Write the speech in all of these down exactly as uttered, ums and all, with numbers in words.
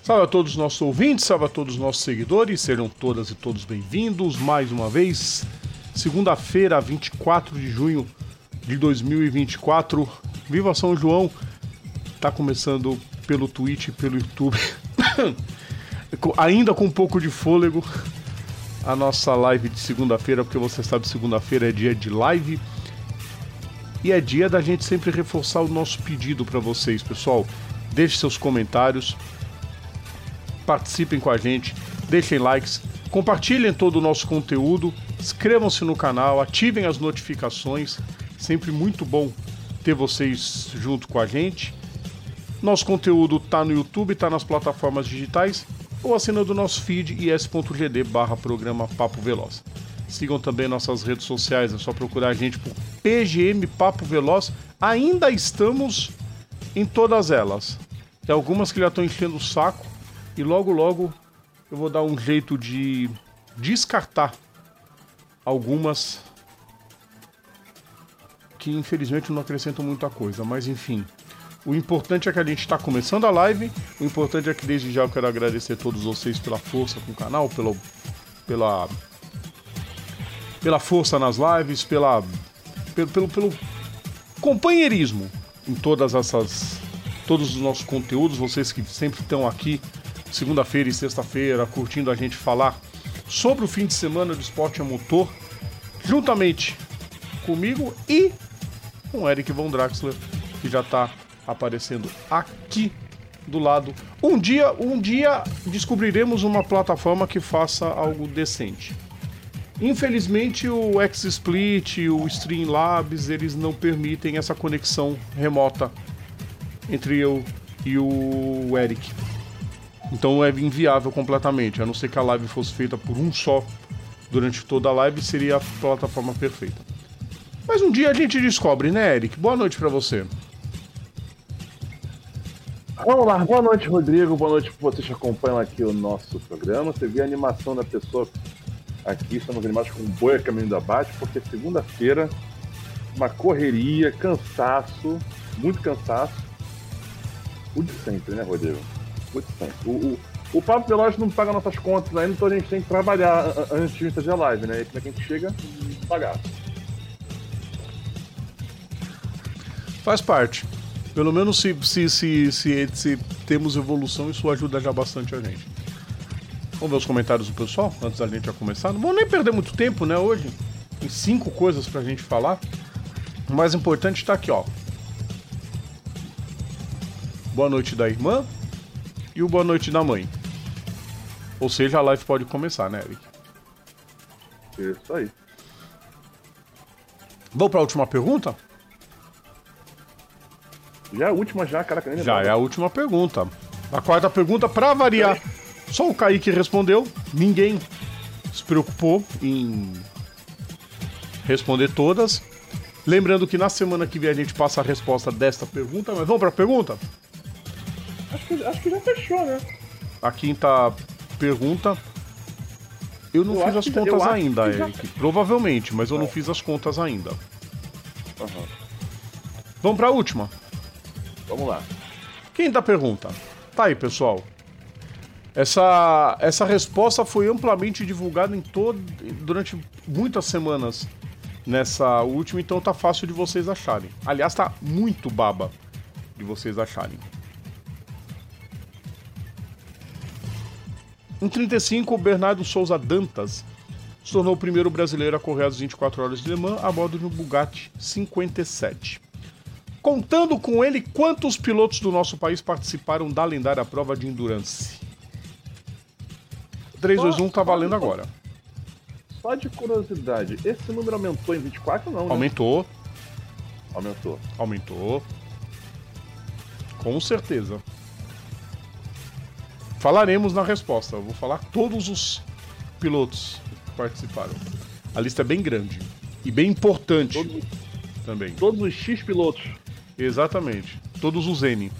Salve a todos os nossos ouvintes, salve a todos os nossos seguidores, sejam todas e todos bem-vindos mais uma vez. Segunda-feira, vinte e quatro de junho de dois mil e vinte e quatro. Viva São João! Tá começando pelo Twitch e pelo YouTube, ainda com um pouco de fôlego, a nossa live de segunda-feira, porque você sabe, segunda-feira é dia de live e é dia da gente sempre reforçar o nosso pedido para vocês, pessoal. Deixe seus comentários, participem com a gente, deixem likes, compartilhem todo o nosso conteúdo, inscrevam-se no canal, ativem as notificações, sempre muito bom ter vocês junto com a gente. Nosso conteúdo tá no YouTube, tá nas plataformas digitais ou assinando o nosso feed is.gd barra programa Papo Veloz. Sigam também nossas redes sociais, é só procurar a gente por P G M Papo Veloz. Ainda estamos em todas elas. Tem algumas que já estão enchendo o saco e logo logo eu vou dar um jeito de descartar algumas que infelizmente não acrescentam muita coisa, mas enfim. O importante é que a gente está começando a live, o importante é que desde já eu quero agradecer a todos vocês pela força com o canal, pela, pela, pela força nas lives, pela, pelo, pelo, pelo companheirismo em todas essas, todos os nossos conteúdos, vocês que sempre estão aqui, segunda-feira e sexta-feira, curtindo a gente falar sobre o fim de semana do esporte a motor, juntamente comigo e com o Eric Von Draxler, que já está aparecendo aqui do lado. Um dia, um dia descobriremos uma plataforma que faça algo decente. Infelizmente o XSplit, o Streamlabs, eles não permitem essa conexão remota entre eu e o Eric. Então é inviável completamente, a não ser que a live fosse feita por um só durante toda a live, seria a plataforma perfeita. Mas um dia a gente descobre, né, Eric? Boa noite pra você. Vamos lá, boa noite, Rodrigo, boa noite para vocês que acompanham aqui o nosso programa. Você vê a animação da pessoa aqui, estamos animados com um boi a caminho da abate, porque segunda-feira, uma correria, cansaço, muito cansaço. O de sempre, né, Rodrigo? O de sempre. O, o, o Papo Veloz não paga nossas contas ainda, então a gente tem que trabalhar antes de fazer a live, né? E como é que a gente chega? Pagar. Faz parte. Pelo menos se, se, se, se, se temos evolução, isso ajuda já bastante a gente. Vamos ver os comentários do pessoal, antes da gente já começar. Não vamos nem perder muito tempo, né, hoje. Tem cinco coisas pra gente falar. O mais importante tá aqui, ó. Boa noite da irmã e o boa noite da mãe. Ou seja, a live pode começar, né, Eric? Isso aí. Vamos pra última pergunta? Já é a última já, caraca. Nem já é a última pergunta. A quarta pergunta, pra variar, só o Kaique respondeu. Ninguém se preocupou em responder todas. Lembrando que na semana que vem a gente passa a resposta desta pergunta. Mas vamos pra pergunta? Acho que, acho que já fechou, né? A quinta pergunta. Eu não eu fiz as que, contas ainda, Eric. Já... Provavelmente, mas eu não, não fiz as contas ainda. Uhum. Vamos pra última? Vamos lá. Quinta pergunta. Tá aí, pessoal. Essa, essa resposta foi amplamente divulgada em todo, durante muitas semanas nessa última, então tá fácil de vocês acharem. Aliás, tá muito baba de vocês acharem. Em trinta e cinco, o Bernardo Souza Dantas se tornou o primeiro brasileiro a correr as vinte e quatro horas de Le Mans a bordo de um Bugatti cinquenta e sete. Contando com ele, quantos pilotos do nosso país participaram da lendária prova de Endurance? três, dois, um tá valendo agora. Só de curiosidade, esse número aumentou em vinte e quatro ou não? Né? Aumentou. Aumentou. Aumentou. Com certeza. Falaremos na resposta. Eu vou falar todos os pilotos que participaram. A lista é bem grande e bem importante todos, também. Todos os X pilotos. Exatamente. Todos os N.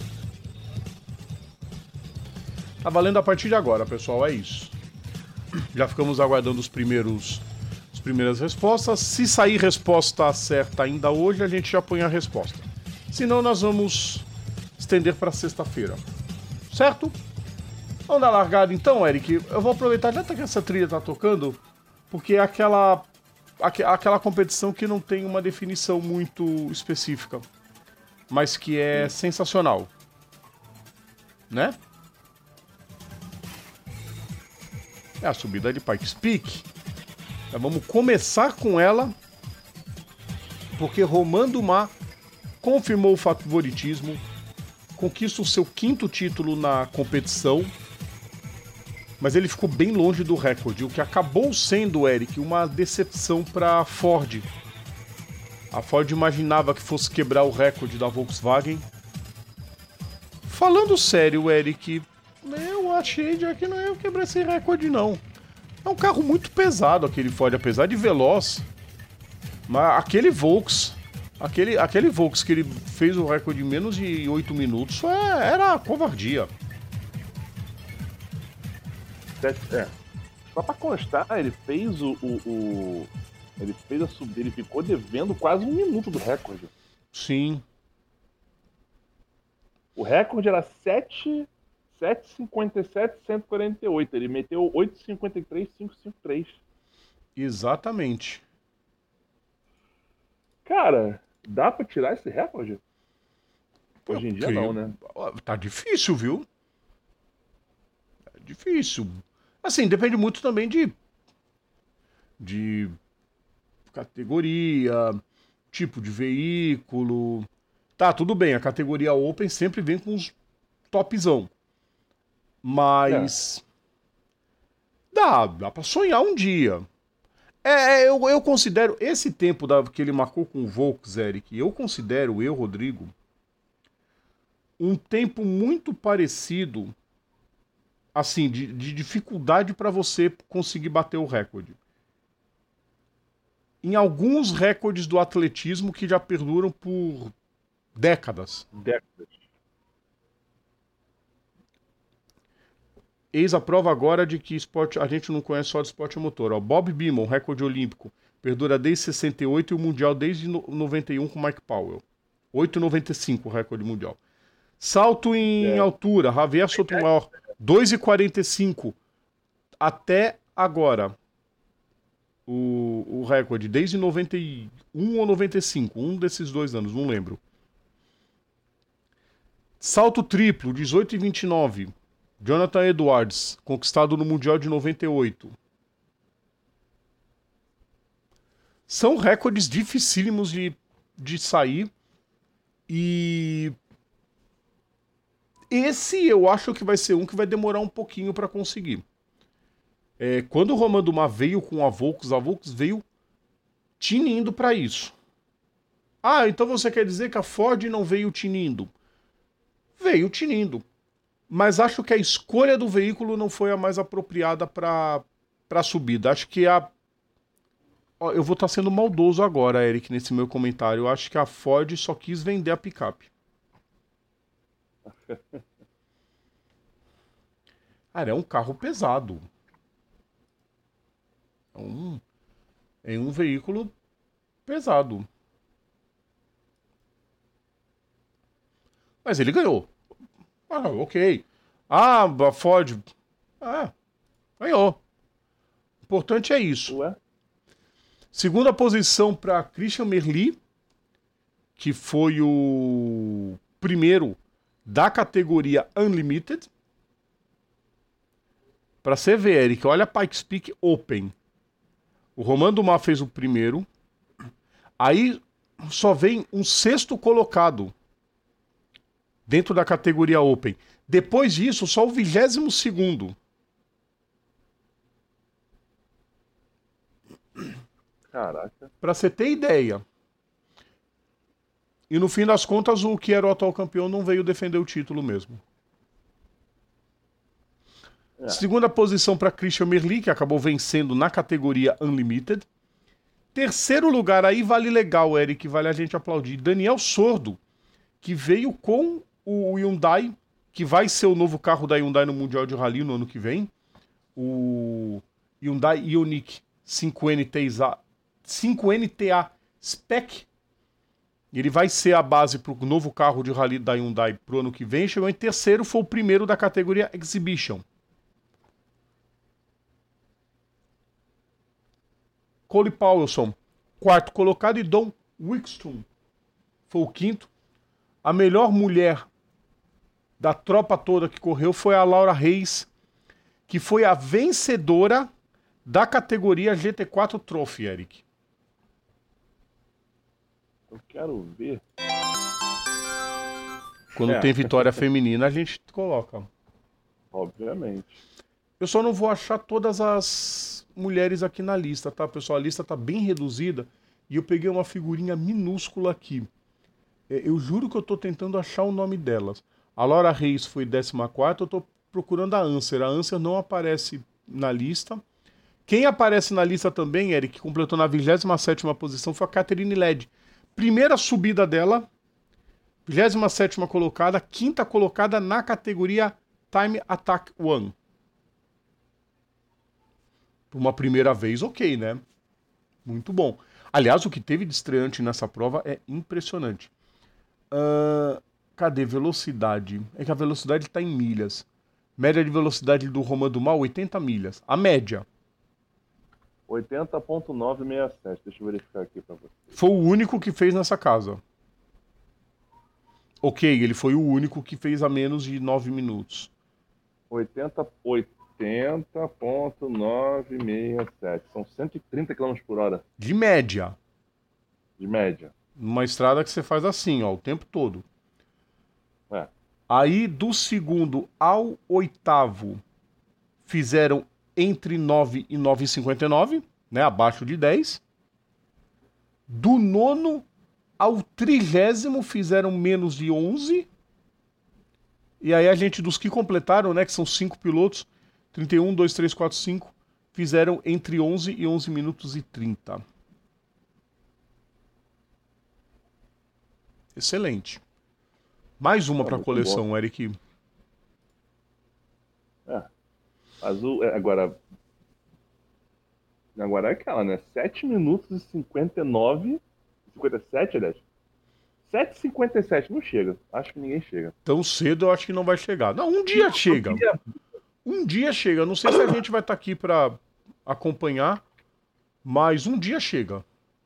Tá valendo a partir de agora, pessoal. É isso. Já ficamos aguardando os primeiros, as primeiras respostas. Se sair resposta certa ainda hoje, a gente já põe a resposta. Senão, nós vamos estender para sexta-feira. Certo? Vamos dar largada então, Eric? Eu vou aproveitar já que essa trilha tá tocando, porque é aquela, aqu- aquela competição que não tem uma definição muito específica, mas que é sensacional. Né? É a subida de Pikes Peak. Então, vamos começar com ela, porque Romain Dumas confirmou o favoritismo, conquista o seu quinto título na competição, mas ele ficou bem longe do recorde, o que acabou sendo, Eric, uma decepção para a Ford. A Ford imaginava que fosse quebrar o recorde da Volkswagen. Falando sério, Eric, eu achei já que não ia quebrar esse recorde, não. É um carro muito pesado aquele Ford, apesar de veloz. Mas aquele Volks, aquele, aquele Volks que ele fez o recorde em menos de oito minutos, é, era covardia. É. Só pra constar, ele fez o. o, o ele fez a subida, ele ficou devendo quase um minuto do recorde. Sim. O recorde era sete, sete cinquenta e sete, cento e quarenta e oito. Ele meteu oito cinquenta e três, quinhentos e cinquenta e três. Exatamente. Cara, dá pra tirar esse recorde? Hoje em dia creio... não, né? Tá difícil, viu? É difícil. Assim, depende muito também de... De categoria, tipo de veículo... Tá, tudo bem, a categoria Open sempre vem com os topzão. Mas... É. Dá, dá pra sonhar um dia. É, eu, eu considero esse tempo da, que ele marcou com o Volks, Eric, eu considero, eu, Rodrigo, um tempo muito parecido, assim, de, de dificuldade para você conseguir bater o recorde. Em alguns recordes do atletismo que já perduram por décadas. Décadas. Eis a prova agora de que esporte, a gente não conhece só de esporte motor. Ó, Bob Beamon, recorde olímpico, perdura desde sessenta e oito e o mundial desde noventa e um com Mike Powell. oito e noventa e cinco o recorde mundial. Salto em é. altura, Javier Sotomayor, dois e quarenta e cinco até agora. O, o recorde, desde noventa e um ou noventa e cinco, um desses dois anos, não lembro. Salto triplo, dezoito e vinte e nove. Jonathan Edwards, conquistado no Mundial de noventa e oito. São recordes dificílimos de, de sair. E esse eu acho que vai ser um que vai demorar um pouquinho para conseguir. É, quando o Romain Dumas veio com a Volks, a Volks veio tinindo para isso. Ah, então você quer dizer que a Ford não veio tinindo? Veio tinindo. Mas acho que a escolha do veículo não foi a mais apropriada para a subida. Acho que a... Eu vou estar sendo maldoso agora, Eric, nesse meu comentário. Eu acho que a Ford só quis vender a picape. Cara, é um carro pesado. É um, é um veículo pesado. Mas ele ganhou. Ah, ok. Ah, a Ford... Ah, ganhou. O importante é isso. Ué? Segunda posição para Christian Merli, que foi o primeiro da categoria Unlimited. Para você ver, Eric, olha a Pikes Peak Open. O Romain Dumas fez o primeiro. Aí só vem um sexto colocado dentro da categoria Open. Depois disso, só o vigésimo segundo. Caraca. Pra você ter ideia. E no fim das contas, o que era o atual campeão não veio defender o título mesmo. É. Segunda posição para Christian Merli, que acabou vencendo na categoria Unlimited. Terceiro lugar, aí vale legal, Eric, vale a gente aplaudir. Daniel Sordo, que veio com o Hyundai, que vai ser o novo carro da Hyundai no Mundial de Rally no ano que vem. O Hyundai Ioniq cinco N T A Spec. Ele vai ser a base para o novo carro de Rally da Hyundai para o ano que vem. Chegou em terceiro, foi o primeiro da categoria Exhibition. Cole Paulson, quarto colocado, e Dawn Wickstrom foi o quinto. A melhor mulher da tropa toda que correu foi a Laura Reis, que foi a vencedora da categoria G T quatro Trophy, Eric. Eu quero ver. Quando É. tem vitória feminina, a gente coloca. Obviamente. Eu só não vou achar todas as mulheres aqui na lista, tá, pessoal? A lista tá bem reduzida e eu peguei uma figurinha minúscula aqui. É, eu juro que eu tô tentando achar o nome delas. A Laura Reis foi décima quarta, eu tô procurando a Anser. A Anser não aparece na lista. Quem aparece na lista também, Eric, que completou na vigésima sétima posição, foi a Catherine Led. Primeira subida dela, vigésima sétima colocada, quinta colocada na categoria Time Attack One. Por uma primeira vez, ok, né? Muito bom. Aliás, o que teve de estreante nessa prova é impressionante. Uh, cadê? Velocidade. É que a velocidade está em milhas. Média de velocidade do Romain Dumas, oitenta milhas. A média. oitenta ponto novecentos e sessenta e sete. Deixa eu verificar aqui para você. Foi o único que fez nessa casa. Ok, ele foi o único que fez a menos de nove minutos. oitenta, oitenta ponto novecentos e sessenta e sete. São cento e trinta quilômetros por hora. De média. De média. Numa estrada que você faz assim, ó, o tempo todo. É. Aí, do segundo ao oitavo, fizeram entre nove e nove e cinquenta e nove, né, abaixo de dez. Do nono ao trigésimo, fizeram menos de onze. E aí a gente, dos que completaram, né, que são cinco pilotos, trinta e um, dois, três, quatro, cinco, fizeram entre onze e onze minutos e trinta. Excelente. Mais uma É para a muito coleção, bom. Eric. É. Azul, é, agora... Agora é aquela, né? sete minutos e cinquenta e nove... cinquenta e sete, aliás. sete e cinquenta e sete, não chega. Acho que ninguém chega. Tão cedo eu acho que não vai chegar. Não, um dia chega. Um dia chega. Não sei se a gente vai estar aqui para acompanhar, mas um dia chega.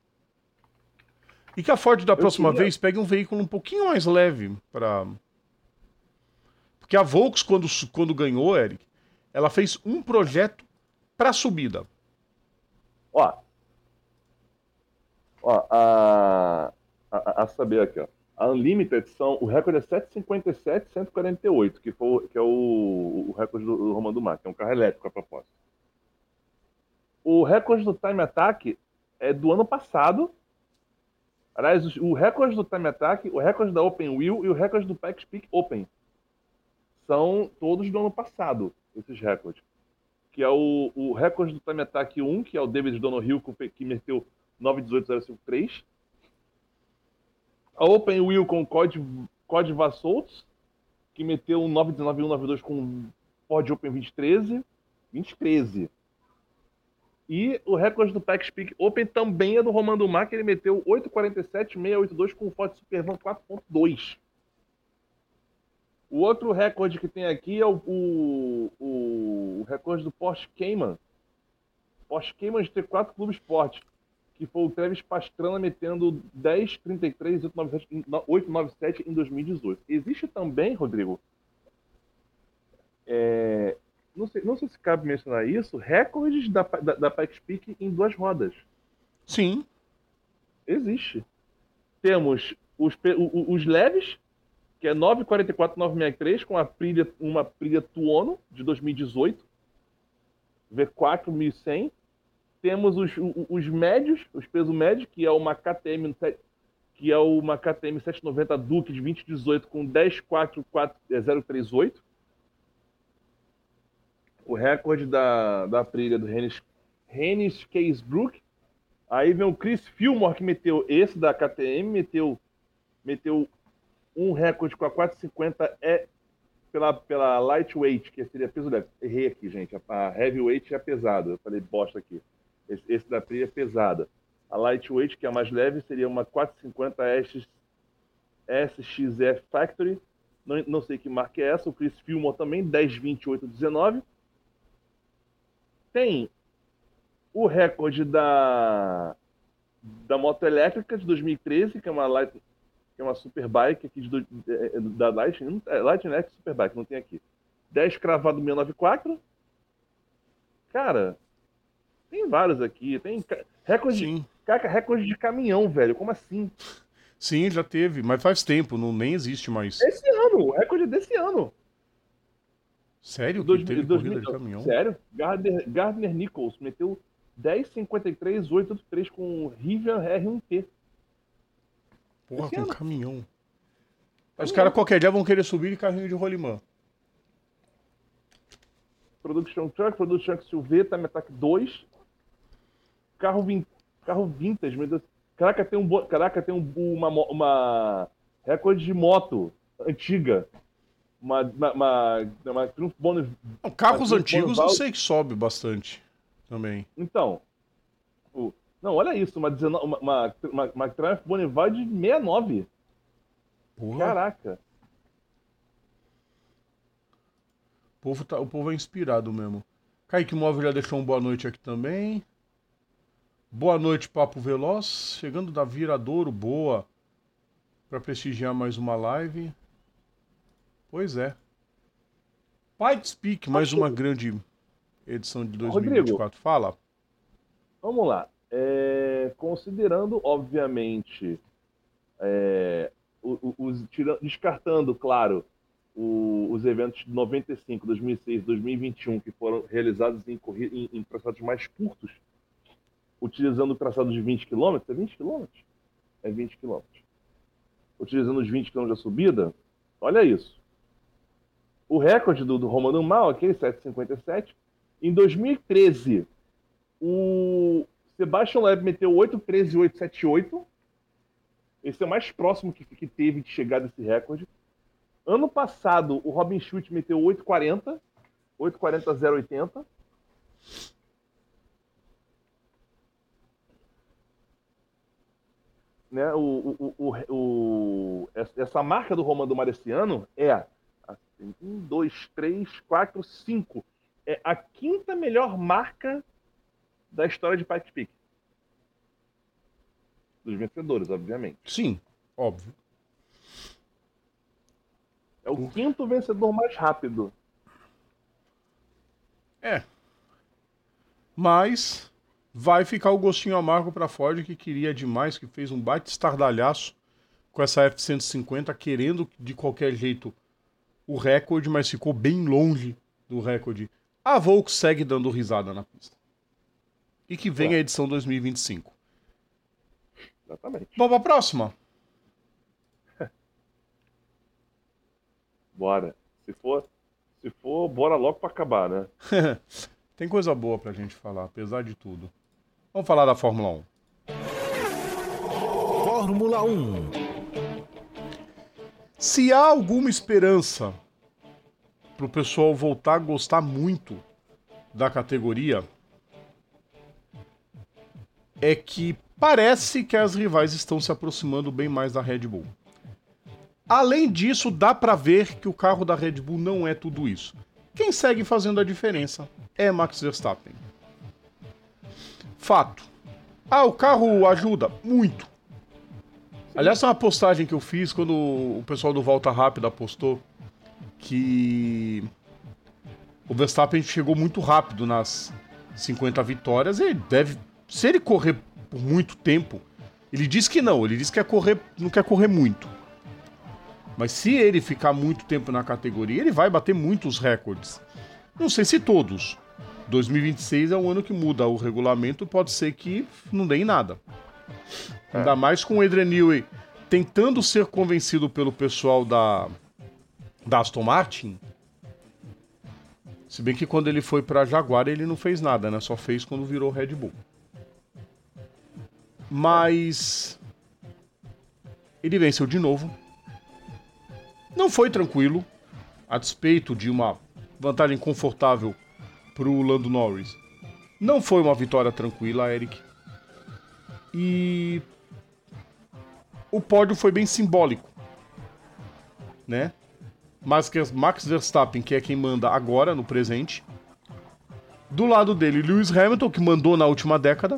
E que a Ford da próxima queria... vez pegue um veículo um pouquinho mais leve para... Porque a Volks, quando, quando ganhou, Eric, ela fez um projeto para subida. Ó, ó a, a, a saber aqui, ó. A Unlimited são, o recorde é sete e cinquenta e sete, cento e quarenta e oito, que, foi, que é o, o recorde do, do Romain Dumas, que é um carro elétrico a propósito. O recorde do Time Attack é do ano passado. Aliás, o recorde do Time Attack, o recorde da Open Wheel e o recorde do Pikes Peak Open são todos do ano passado, esses recordes. Que é o, o recorde do Time Attack um, que é o David Donoghue, que meteu nove dezoito zero cinco três. A Open Wheel com o Cody, Cody Vassoltz, que meteu um nove dezenove um nove dois com Ford Open vinte treze. vinte treze. E o recorde do Pikes Peak Open também é do Romain Dumas, que ele meteu oito quarenta e sete seiscentos e oitenta e dois com o Ford Supervan quatro ponto dois. O outro recorde que tem aqui é o, o, o, o recorde do Porsche Cayman. Porsche Cayman de T quatro Clube Sport, que foi o Travis Pastrana metendo dez trinta e três oitocentos e noventa e sete em dois mil e dezoito. Existe também, Rodrigo, é, não, sei, não sei se cabe mencionar isso, recordes da, da, da Pikes Peak em duas rodas. Sim. Existe. Temos os, os, os leves, que é nove quarenta e quatro nove sessenta e três, com a Aprilia, uma Aprilia Tuono de dois mil e dezoito, V quatro mil e cem. Temos os, os, os médios, os pesos médios, que é uma K T M, que é uma K T M setecentos e noventa Duke de vinte e dezoito com dez quatro quatro zero três oito. O recorde da, da Aprilia do Hennis, Hennis Casebrook. Aí vem o Chris Fillmore, que meteu esse da K T M, meteu, meteu um recorde com a quatrocentos e cinquenta é pela, pela lightweight, que seria peso leve. Errei aqui, gente. A heavyweight é pesada. Eu falei bosta aqui. Esse, esse da Aprilia é pesada. A lightweight, que é a mais leve, seria uma quatrocentos e cinquenta S X F Factory. Não, não sei que marca é essa. O Chris Fillmore também, dez vinte e oito dezenove. Tem o recorde da, da moto elétrica de dois mil e treze, que é uma, light, que é uma Superbike aqui de, do- é, é, da Lightning, é, Lightning X Superbike, não tem aqui. dez cravado seiscentos e noventa e quatro. Cara, tem vários aqui. Tem ca- recorde, Sim. cara, recorde de caminhão, velho. Como assim? Sim, já teve, mas faz tempo, não nem existe mais. Esse ano, o recorde é desse ano. Sério que Dois, teve dois, corrida de caminhão? sério? Gardner, Gardner Nichols meteu dez cinquenta e três oitenta e três com o Rivian R um T. Porra, Esse com ano. caminhão. Os Caminhão. caras qualquer dia vão querer subir de carrinho de rolimã. Production Truck, Production Truck S U V, Time Attack dois. Carro, vin, carro vintage, meu Deus. Caraca, tem um, bo- caraca, tem um, uma, mo- uma recorde de moto antiga. Uma, uma, uma, uma Triumph Bonneville. Não, carros Triumph antigos eu Bonneville. sei que sobe bastante também. Então, o- não, olha isso, uma, dezenove uma, uma, uma, uma Triumph Bonneville de sessenta e nove. Porra, Caraca. o povo, tá, o povo é inspirado mesmo. Kaique Móvel já deixou um boa noite aqui também. Boa noite, Papo Veloz. Chegando da Viradouro, boa. Pra prestigiar mais uma live. Pois é. Pai Speak, mais uma grande edição de dois mil e vinte e quatro. Fala. Vamos lá. É, considerando, obviamente, é, o- o- os, tira- descartando, claro, o- os eventos de noventa e cinco, dois mil e seis, dois mil e vinte e um, que foram realizados em, corri- em, em traçados mais curtos, utilizando o traçado de vinte quilômetros. É vinte quilômetros? É vinte quilômetros. Utilizando os vinte quilômetros da subida, olha isso. O recorde do, do Romano Mal, aquele setecentos e cinquenta e sete, em dois mil e treze, o Sebastian Loeb meteu oito treze oito sete oito. Esse é o mais próximo que, que teve de chegar desse recorde. Ano passado, o Robin Schultz meteu oito quarenta. oito quarenta zero oitenta. Né? O, o, o, o, essa marca do Romano do Mar esse ano é assim, um, dois, três, quatro, cinco. É a quinta melhor marca da história de Pikes Peak. Dos vencedores, obviamente. Sim, óbvio. É o quinto vencedor mais rápido. É. Mas vai ficar o gostinho amargo pra Ford, que queria demais, que fez um baita estardalhaço com essa F cento e cinquenta, querendo de qualquer jeito o recorde, mas ficou bem longe do recorde. A Volks segue dando risada na pista. E que vem a edição dois mil e vinte e cinco. Exatamente. Vamos pra próxima? Bora. Se for, se for, bora logo pra acabar, né? Tem coisa boa pra gente falar, apesar de tudo. Vamos falar da Fórmula um. Fórmula um. Se há alguma esperança pro pessoal voltar a gostar muito da categoria, é que parece que as rivais estão se aproximando bem mais da Red Bull. Além disso, dá pra ver que o carro da Red Bull não é tudo isso. Quem segue fazendo a diferença é Max Verstappen. Fato. Ah, o carro ajuda? Muito. Aliás, é uma postagem que eu fiz quando o pessoal do Volta Rápida postou que o Verstappen chegou muito rápido nas cinquenta vitórias e deve, se ele correr por muito tempo, ele diz que não, ele diz que quer correr, não quer correr muito. Mas se ele ficar muito tempo na categoria, ele vai bater muitos recordes. Não sei se todos. dois mil e vinte e seis é um ano que muda o regulamento, pode ser que não dê em nada. É. Ainda mais com o Adrian Newey tentando ser convencido pelo pessoal da, da Aston Martin. Se bem que quando ele foi pra Jaguar ele não fez nada, né? Só fez quando virou Red Bull. Mas ele venceu de novo. Não foi tranquilo, a despeito de uma vantagem confortável pro Lando Norris. Não foi uma vitória tranquila, Eric. E o pódio foi bem simbólico, né? Mas que Max Verstappen, que é quem manda agora, no presente, Do lado dele, Lewis Hamilton, que mandou na última década.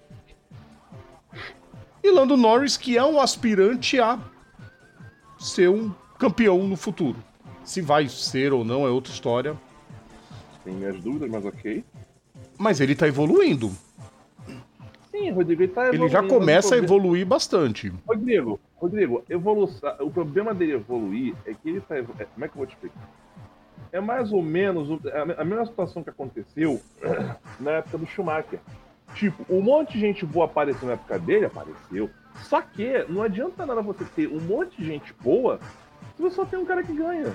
E Lando Norris, que é um aspirante a ser um campeão no futuro. Se vai ser ou não é outra história. Tem minhas dúvidas, mas ok. Mas ele tá evoluindo. Sim, Rodrigo, ele tá evoluindo. Ele já começa a problema... evoluir bastante. Rodrigo, Rodrigo, evolução... o problema dele evoluir é que ele tá... Como é que eu vou te explicar? É mais ou menos a mesma situação que aconteceu na época do Schumacher. Tipo, um monte de gente boa apareceu na época dele, apareceu. Só que não adianta nada você ter um monte de gente boa se você só tem um cara que ganha.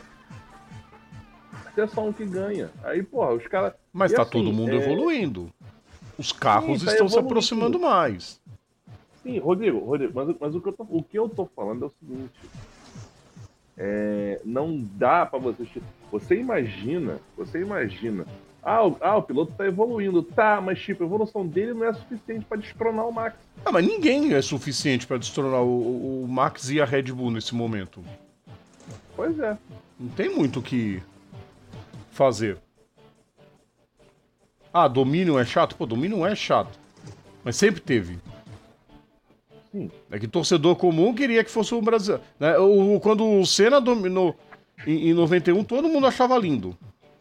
É só um que ganha. Aí, porra, os caras... Mas e tá assim, todo mundo é... evoluindo. Os carros Sim, tá estão se evoluindo. aproximando mais. Sim, Rodrigo, Rodrigo mas, mas o, que eu tô, o que eu tô falando é o seguinte. É, não dá pra você... Você imagina, você imagina... Ah, o, ah, o piloto tá evoluindo. Tá, mas tipo, a evolução dele não é suficiente pra destronar o Max. Ah, mas ninguém é suficiente pra destronar o, o Max e a Red Bull nesse momento. Pois é. Não tem muito o que fazer. Ah, domínio é chato? Pô, domínio é chato. Mas sempre teve. Sim. É que torcedor comum queria que fosse o Brasil. Né? O, quando o Senna dominou em, em noventa e um, todo mundo achava lindo.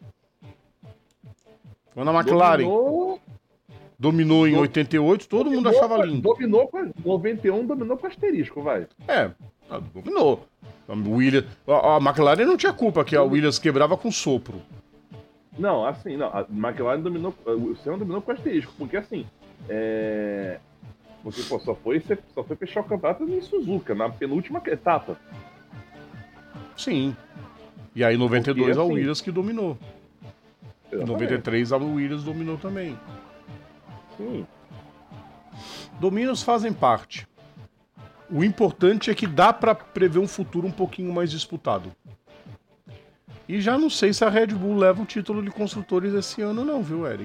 Quando a McLaren Dominou, dominou em do, oitenta e oito, todo dominou, mundo achava lindo. Dominou com noventa e um, dominou com asterisco, vai. É, dominou. A, Williams, a, a McLaren não tinha culpa que a Williams quebrava com sopro. Não, assim, não. A McLaren dominou. O Senna dominou com asterisco, porque assim. É. Porque pô, só, foi, só foi fechar o campeonato em Suzuka, na penúltima etapa. Sim. E aí em noventa e dois porque, a assim, Williams que dominou. Em noventa e três a Williams dominou também. Sim. Domínios fazem parte. O importante é que dá pra prever um futuro um pouquinho mais disputado. E já não sei se a Red Bull leva o título de construtores esse ano não, viu, Eric?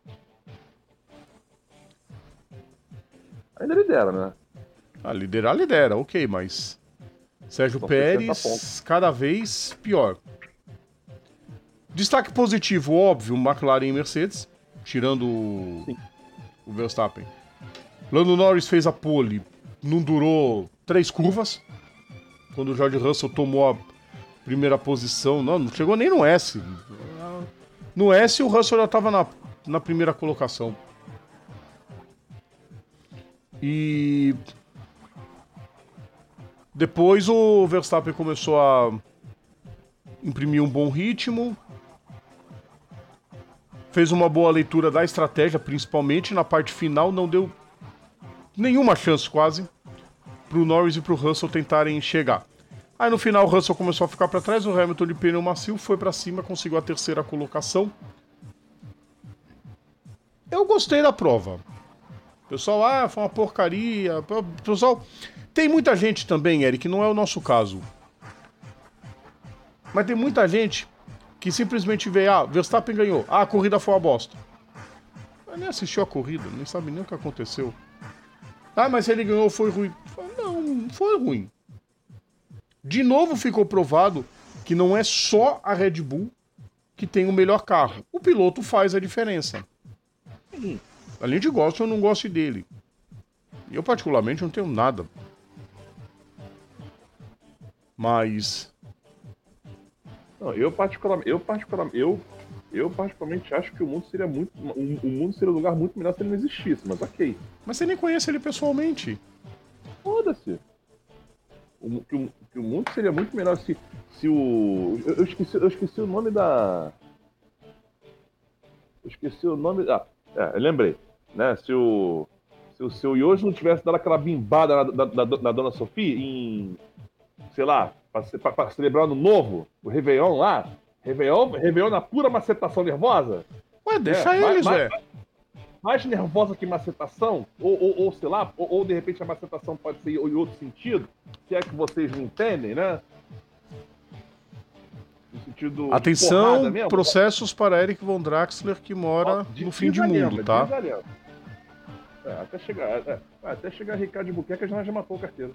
Ainda lidera, né? Ah, liderar, lidera, ok, mas... Sérgio São Pérez, cada vez pior. Destaque positivo, óbvio, McLaren e Mercedes, tirando o, o Verstappen. Lando Norris fez a pole, não durou três curvas. Quando o George Russell tomou a primeira posição, não, não chegou nem no S. No S o Russell já estava na, na primeira colocação. E depois o Verstappen começou a imprimir um bom ritmo. Fez uma boa leitura da estratégia, principalmente na parte final, não deu nenhuma chance quase pro Norris e pro Russell tentarem chegar. Aí no final o Russell começou a ficar para trás, o Hamilton de pneu macio foi para cima, conseguiu a terceira colocação. Eu gostei da prova. Pessoal, ah, foi uma porcaria. Pessoal, tem muita gente também, Eric, não é o nosso caso. Mas tem muita gente que simplesmente vê, ah, Verstappen ganhou, ah, a corrida foi uma bosta. Mas nem assistiu a corrida, nem sabe nem o que aconteceu. Ah, mas se ele ganhou foi ruim. Não, não foi ruim. De novo ficou provado que não é só a Red Bull que tem o melhor carro. O piloto faz a diferença. Além de gosto ou não gosto dele. Eu particularmente não tenho nada. Mas... Não, eu particularmente, eu particularmente, eu, eu particularmente acho que o mundo seria muito, o, o mundo seria um lugar muito melhor se ele não existisse, mas ok. Mas você nem conhece ele pessoalmente. Foda-se. O, que, o, que o mundo seria muito melhor se, se o, eu, eu esqueci, eu esqueci o nome da, eu esqueci o nome da, é, eu lembrei, né? Se o, se o seu Yoshi não tivesse dado aquela bimbada na, na, na, na Dona Sofia em, sei lá, para celebrar ano novo, o Réveillon lá, Réveillon, Réveillon na pura macetação nervosa. Ué, deixa é, eles, mais, velho. Mais nervosa que macetação, ou, ou, ou sei lá, ou, ou de repente a macetação pode ser em outro sentido, se é que vocês não entendem, né? No sentido. Atenção, mesmo, processos para Eric Von Draxler, que mora de, no fim de mundo, tá? É, até chegar, é, até chegar Ricardo de Buquerque, já já matou o carteiro.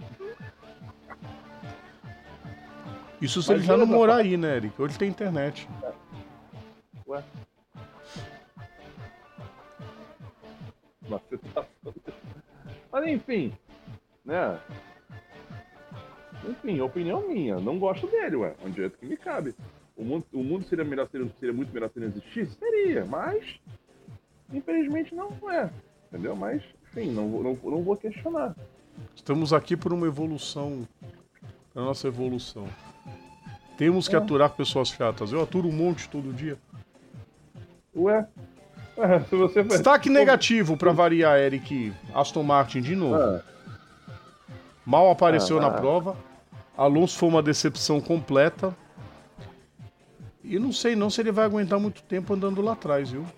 Isso se Mas ele já não morar aí, né, Eric? Hoje tem internet. É. Ué. uma situação. Mas enfim, né? Enfim, opinião minha. Não gosto dele, ué. É um direito que me cabe. O mundo, o mundo seria, melhor, seria, seria muito melhor se ele não existisse? Seria, mas infelizmente não é. Entendeu? Mas, enfim, não, não, não vou questionar. Estamos aqui por uma evolução. A nossa evolução. Temos que É. aturar pessoas chatas. Eu aturo um monte todo dia. Ué? É, se você... Destaque negativo pra variar, Eric. Aston Martin de novo. Ah. Mal apareceu Ah, na ah. prova. Alonso foi uma decepção completa. E não sei não se ele vai aguentar muito tempo andando lá atrás, viu?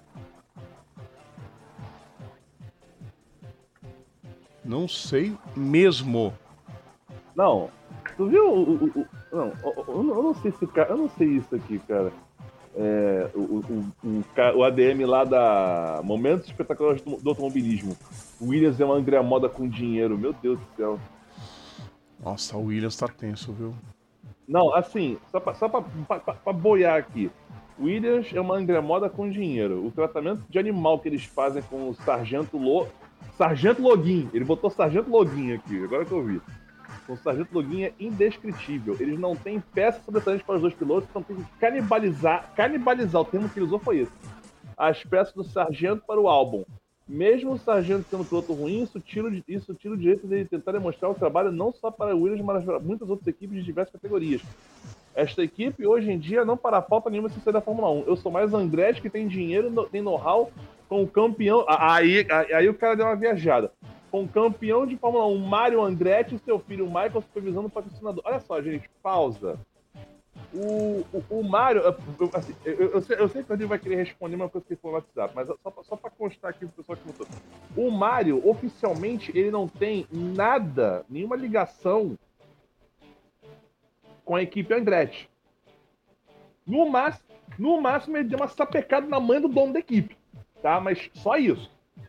Não sei mesmo. Não, tu viu o. o, o não, eu não, eu não sei se cara. Eu não sei isso aqui, cara. É, o, o, o, o A D M lá da Momentos Espetaculares do, do Automobilismo. O Williams é uma André Moda com dinheiro, meu Deus do céu. Nossa, o Williams tá tenso, viu? Não, assim, só pra, só pra, pra, pra boiar aqui. O Williams é uma André Moda com dinheiro. O tratamento de animal que eles fazem com o Sargento Lo... Sargento Login. Ele botou Sargento Login aqui, agora que eu vi. Com o Sargento Login é indescritível. Eles não têm peças sobressalentes para os dois pilotos, então tem que canibalizar. Canibalizar, o termo que ele usou foi esse. As peças do Sargento para o álbum. Mesmo o Sargento sendo um piloto ruim, isso tira, isso tira o direito de tentar demonstrar o trabalho não só para a Williams, mas para muitas outras equipes de diversas categorias. Esta equipe, hoje em dia, não para falta nenhuma se sair da Fórmula um. Eu sou mais Andretti, que tem dinheiro, tem know-how, com o campeão... Aí, aí, aí o cara deu uma viajada. Com o campeão de Fórmula um, Mário Andretti, e seu filho Michael, supervisando o patrocinador. Olha só, gente, pausa. O, o, o Mário... Eu, assim, eu, eu, sei, eu sei que o Rodrigo vai querer responder uma coisa que ele falou no WhatsApp, mas só, só para constar aqui pro pessoal que botou. O Mário, oficialmente, ele não tem nada, nenhuma ligação com a equipe Andretti. No máximo, no máximo ele deu uma sapecada na mãe do dono da equipe, tá? Mas só isso.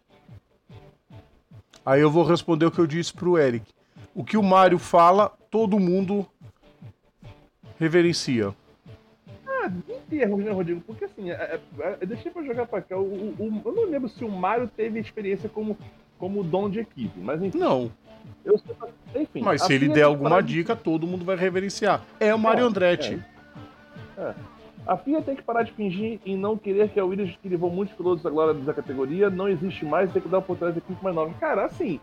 Aí eu vou responder o que eu disse pro Eric. O que o Mário fala, todo mundo reverencia. Ah, em termos, né, Rodrigo? Porque assim, é, é, é, deixei pra jogar pra cá. O, o, o, eu não lembro se o Mário teve experiência como, como dono de equipe, mas enfim. Não. Eu, enfim mas se ele der alguma dica, de... todo mundo vai reverenciar. É o Mário é, Andretti. É, é. A F I A tem que parar de fingir e não querer que a Williams, que levou muitos pilotos da glória da categoria, não existe mais, tem que dar oportunidade de equipe mais nova. Cara, assim,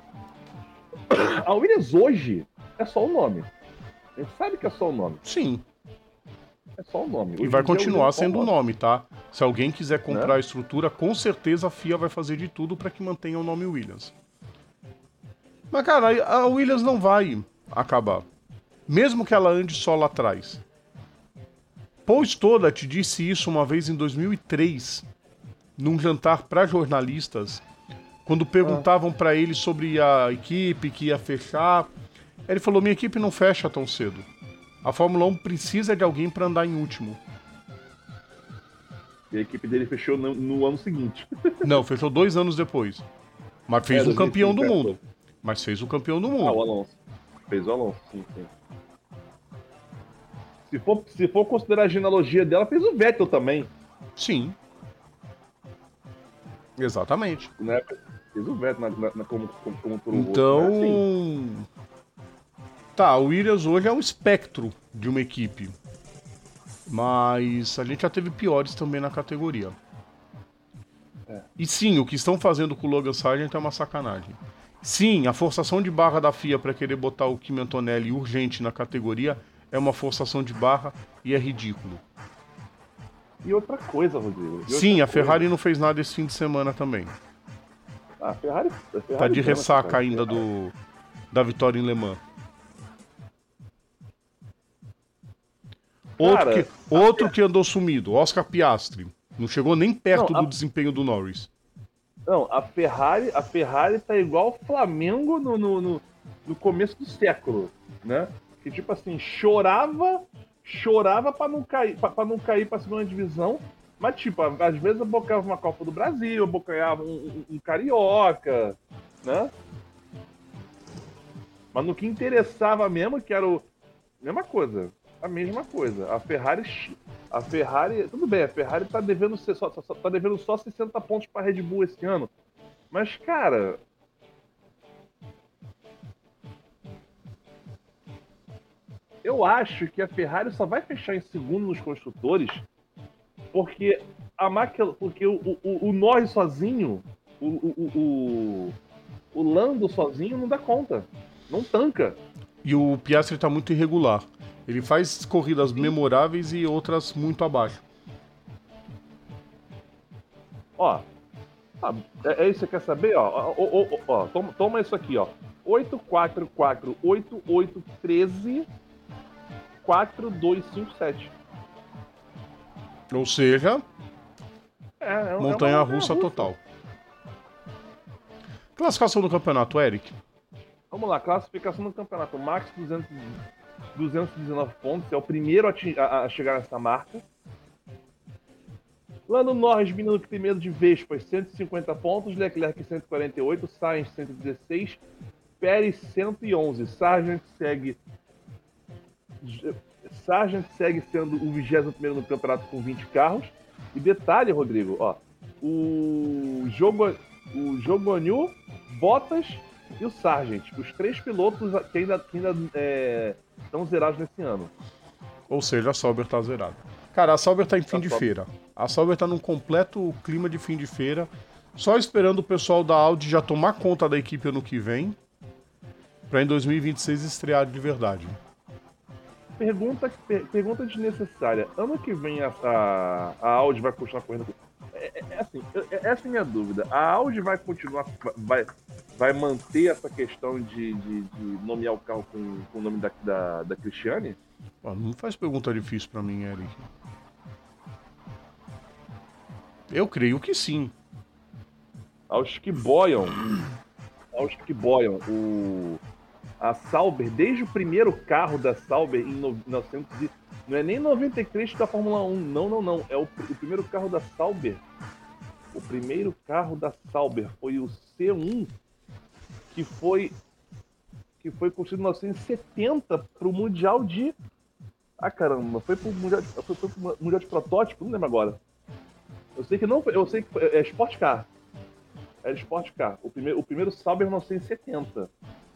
a Williams hoje é só o nome. A gente sabe que é só o nome. Sim. É só o nome. Hoje e vai continuar sendo o nome, tá? Se alguém quiser comprar, né, a estrutura, com certeza a F I A vai fazer de tudo para que mantenha o nome Williams. Mas, cara, a Williams não vai acabar. Mesmo que ela ande só lá atrás. Paul Stoddart disse isso uma vez em dois mil e três, num jantar para jornalistas, quando perguntavam ah. para ele sobre a equipe que ia fechar. Ele falou, minha equipe não fecha tão cedo. A Fórmula um precisa de alguém para andar em último. E a equipe dele fechou no, no ano seguinte. Não, fechou dois anos depois. Mas fez é, um campeão do mundo. Mas fez o campeão do mundo. Ah, o Alonso. Fez o Alonso, sim, sim. Se for, se for considerar a genealogia dela, fez o Vettel também. Sim. Exatamente. Né? Fez o Vettel na, na, na, como, como, como por um Então... outro, né? Assim. Tá, o Williams hoje é um espectro de uma equipe. Mas a gente já teve piores também na categoria. É. E sim, o que estão fazendo com o Logan Sargent é uma sacanagem. Sim, a forçação de barra da F I A para querer botar o Kimi Antonelli urgente na categoria é uma forçação de barra e é ridículo. E outra coisa, Rodrigo. Sim, a coisa. Ferrari não fez nada esse fim de semana também. Ah, a Ferrari, a Ferrari tá de ressaca ainda do, da vitória em Le Mans. Outro, Cara, que, outro que andou sumido, Oscar Piastri. Não chegou nem perto não, a... do desempenho do Norris. Não, a Ferrari, a Ferrari tá igual o Flamengo no, no, no, no começo do século, né? Que tipo assim, chorava, chorava pra não cair, pra, pra não cair pra segunda divisão, mas tipo, às vezes abocanhava uma Copa do Brasil, abocanhava um, um, um Carioca, né? Mas no que interessava mesmo, que era o... Mesma coisa, a mesma coisa. A Ferrari... A Ferrari... Tudo bem, a Ferrari tá devendo, só, só, tá devendo só sessenta pontos pra Red Bull esse ano, Mas, cara... Eu acho que a Ferrari só vai fechar em segundo nos construtores porque a máquina... Porque o, o, o Norris sozinho, o, o, o, o Lando sozinho não dá conta. Não tanca. E o Piastri tá muito irregular. Ele faz corridas Sim. memoráveis e outras muito abaixo. Ó, é, é isso que você quer saber? Ó, ó, ó, ó, ó toma, toma isso aqui, ó. oito quatro quatro oito oito um três quatro dois cinco sete. Ou seja, é, é, montanha-russa é total. Classificação do campeonato, Eric? Vamos lá, classificação do campeonato. Max duzentos, duzentos e dezenove pontos, é o primeiro a, a, a chegar nessa marca. Lando Norris vindo primeiro de Vespas, cento e cinquenta pontos, Leclerc cento e quarenta e oito, Sainz cento e dezesseis, Pérez cento e onze, Sargent segue Sargent segue sendo o vigésimo primeiro no campeonato com vinte carros. E detalhe, Rodrigo, ó, o jogo o Jogonyu, Bottas e o Sargent, os três pilotos que ainda, que ainda é, estão zerados nesse ano. Ou seja, a Sauber tá zerada. Cara, a Sauber tá em fim a de Sauber. feira. A Sauber tá num completo clima de fim de feira, só esperando o pessoal da Audi já tomar conta da equipe ano que vem, pra em dois mil e vinte e seis estrear de verdade. Pergunta, per, pergunta desnecessária. Ano que vem a, a, a Audi vai continuar correndo... É, é, é assim, é, essa é a minha dúvida. A Audi vai continuar... Vai, vai manter essa questão de, de, de nomear o carro com, com o nome da, da, da Cristiane? Ah, não faz pergunta difícil pra mim, Eric. Eu creio que sim. Aos que boiam, aos que boiam, o, a Sauber, desde o primeiro carro da Sauber em mil e novecentos, não é nem noventa e três da Fórmula um, não, não, não. É o, o primeiro carro da Sauber. O primeiro carro da Sauber foi o C um, que foi que foi construído em mil novecentos e setenta para o Mundial de... Ah, caramba, foi para o Mundial, foi pro Mundial de Protótipo, não lembro agora. Eu sei que não foi, eu sei que foi, é Sport Car. É Sport Car. O primeiro, o primeiro Sauber em mil novecentos e setenta.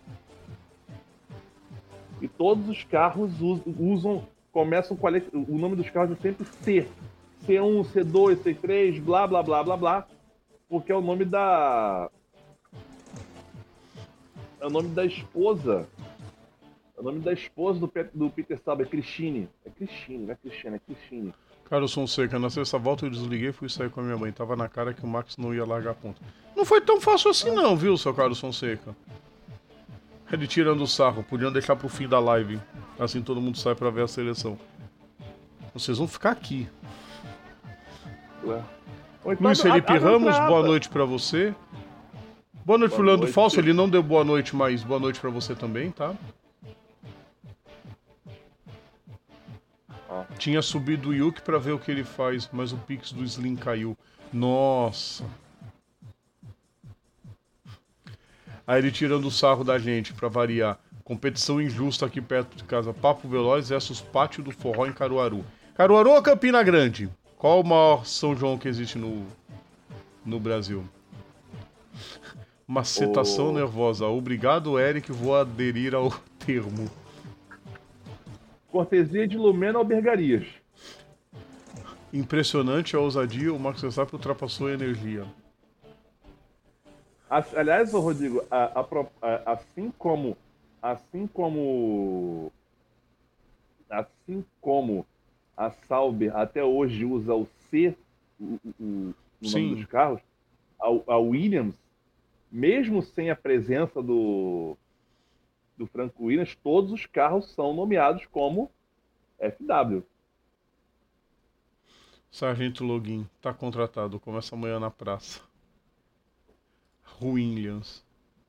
E todos os carros usam, começam com a, o nome dos carros é sempre C. C um, C dois, C três, blá, blá, blá, blá, blá. Porque é o nome da... É o nome da esposa. É o nome da esposa do, do Peter Sauber, é Christine. É Christine, não é Cristiane, é Christine. Carlos Fonseca, na sexta volta eu desliguei e fui sair com a minha mãe. Tava na cara que o Max não ia largar a ponta. Não foi tão fácil assim não, viu, seu Carlos Fonseca? Ele tirando o sarro, podiam deixar pro fim da live. Assim todo mundo sai pra ver a seleção. Vocês vão ficar aqui. Ué. Então, Luiz Felipe Ramos, boa noite pra você. Boa noite, boa Fernando Falso. Ele não deu boa noite, mas boa noite pra você também, tá? Ah. Tinha subido o Yuki pra ver o que ele faz, mas o Pix do Slim caiu. Nossa. Aí ele tirando o sarro da gente, pra variar. Competição injusta aqui perto de casa. Papo Veloz versus Pátio do Forró em Caruaru. Caruaru ou Campina Grande? Qual o maior São João que existe no, no Brasil? Macetação oh. nervosa. Obrigado, Eric. Vou aderir ao termo. Cortesia de Lumena Albergarias. Impressionante a ousadia. O Max Verstappen ultrapassou a energia. Aliás, Rodrigo, a, a, a, assim como... Assim como... Assim como a Sauber até hoje usa o C o, o, o nome dos carros, a, a Williams, mesmo sem a presença do, do Franco Williams, todos os carros são nomeados como F W. Sargento Login, tá contratado, começa amanhã na praça. Williams.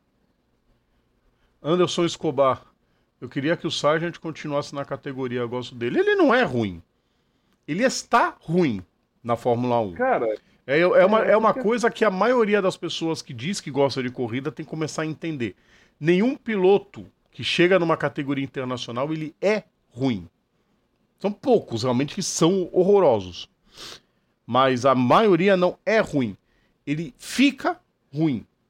Anderson Escobar, eu queria que o Sargent continuasse na categoria, eu gosto dele. Ele não é ruim. Ele está ruim na Fórmula um. Cara, é, é uma, é uma coisa que a maioria das pessoas que diz que gosta de corrida tem que começar a entender. Nenhum piloto que chega numa categoria internacional, ele é ruim. São poucos realmente que são horrorosos. Mas a maioria não é ruim. Ele fica ruim.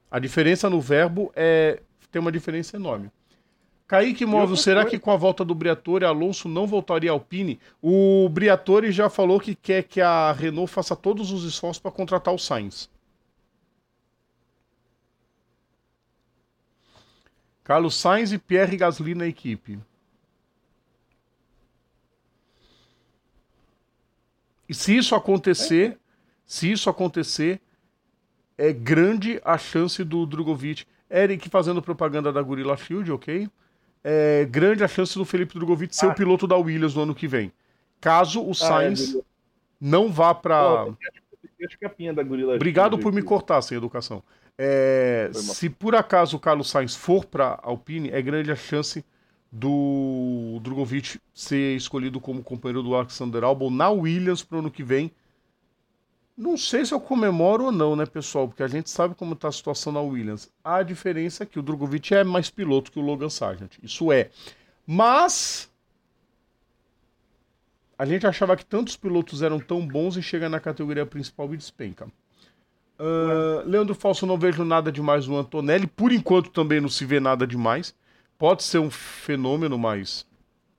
A diferença no verbo é tem uma diferença enorme. Kaique Móvel, será coisa? que com a volta do Briatore, Alonso não voltaria ao Alpine? O Briatore já falou que quer que a Renault faça todos os esforços para contratar o Sainz. Carlos Sainz e Pierre Gasly na equipe. E se isso acontecer, é. se isso acontecer, é grande a chance do Drogovic. Eric fazendo propaganda da Gorilla Field, ok? É grande a chance do Felipe Drogovic ser ah. o piloto da Williams no ano que vem. Caso o Sainz ah, é, não vá para... Obrigado por me cortar, sem educação. É, se por acaso o Carlos Sainz for para Alpine, é grande a chance do Drogovic ser escolhido como companheiro do Alexander Albon na Williams para o ano que vem. Não sei se eu comemoro ou não, né, pessoal? Porque a gente sabe como está a situação na Williams. A diferença é que o Drogovic é mais piloto que o Logan Sargent. Isso é. Mas a gente achava que tantos pilotos eram tão bons e chega na categoria principal e despenca. Uh, Leandro Falso, não vejo nada demais no Antonelli. Por enquanto também não se vê nada demais. Pode ser um fenômeno, mas...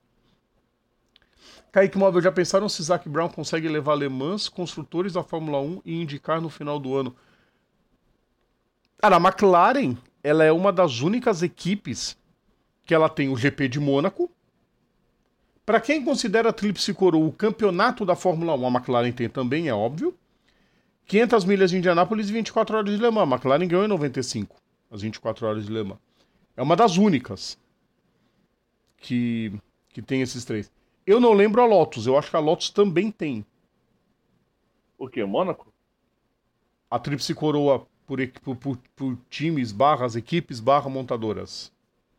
Kaique Móvel, já pensaram se Zac Brown consegue levar Le Mans, construtores da Fórmula um e indicar no final do ano? Cara, a McLaren, ela é uma das únicas equipes que ela tem o G P de Mônaco. Para quem considera a Tríplice Coroa o campeonato da Fórmula um, a McLaren tem também, é óbvio. quinhentas milhas de Indianápolis e vinte e quatro horas de Le Mans. A McLaren ganhou em noventa e cinco, as vinte e quatro horas de Le Mans. É uma das únicas que, que tem esses três. Eu não lembro a Lotus, eu acho que a Lotus também tem. O quê? Mônaco? A Tríplice Coroa por, por, por, por times, barras, equipes, barra, montadoras.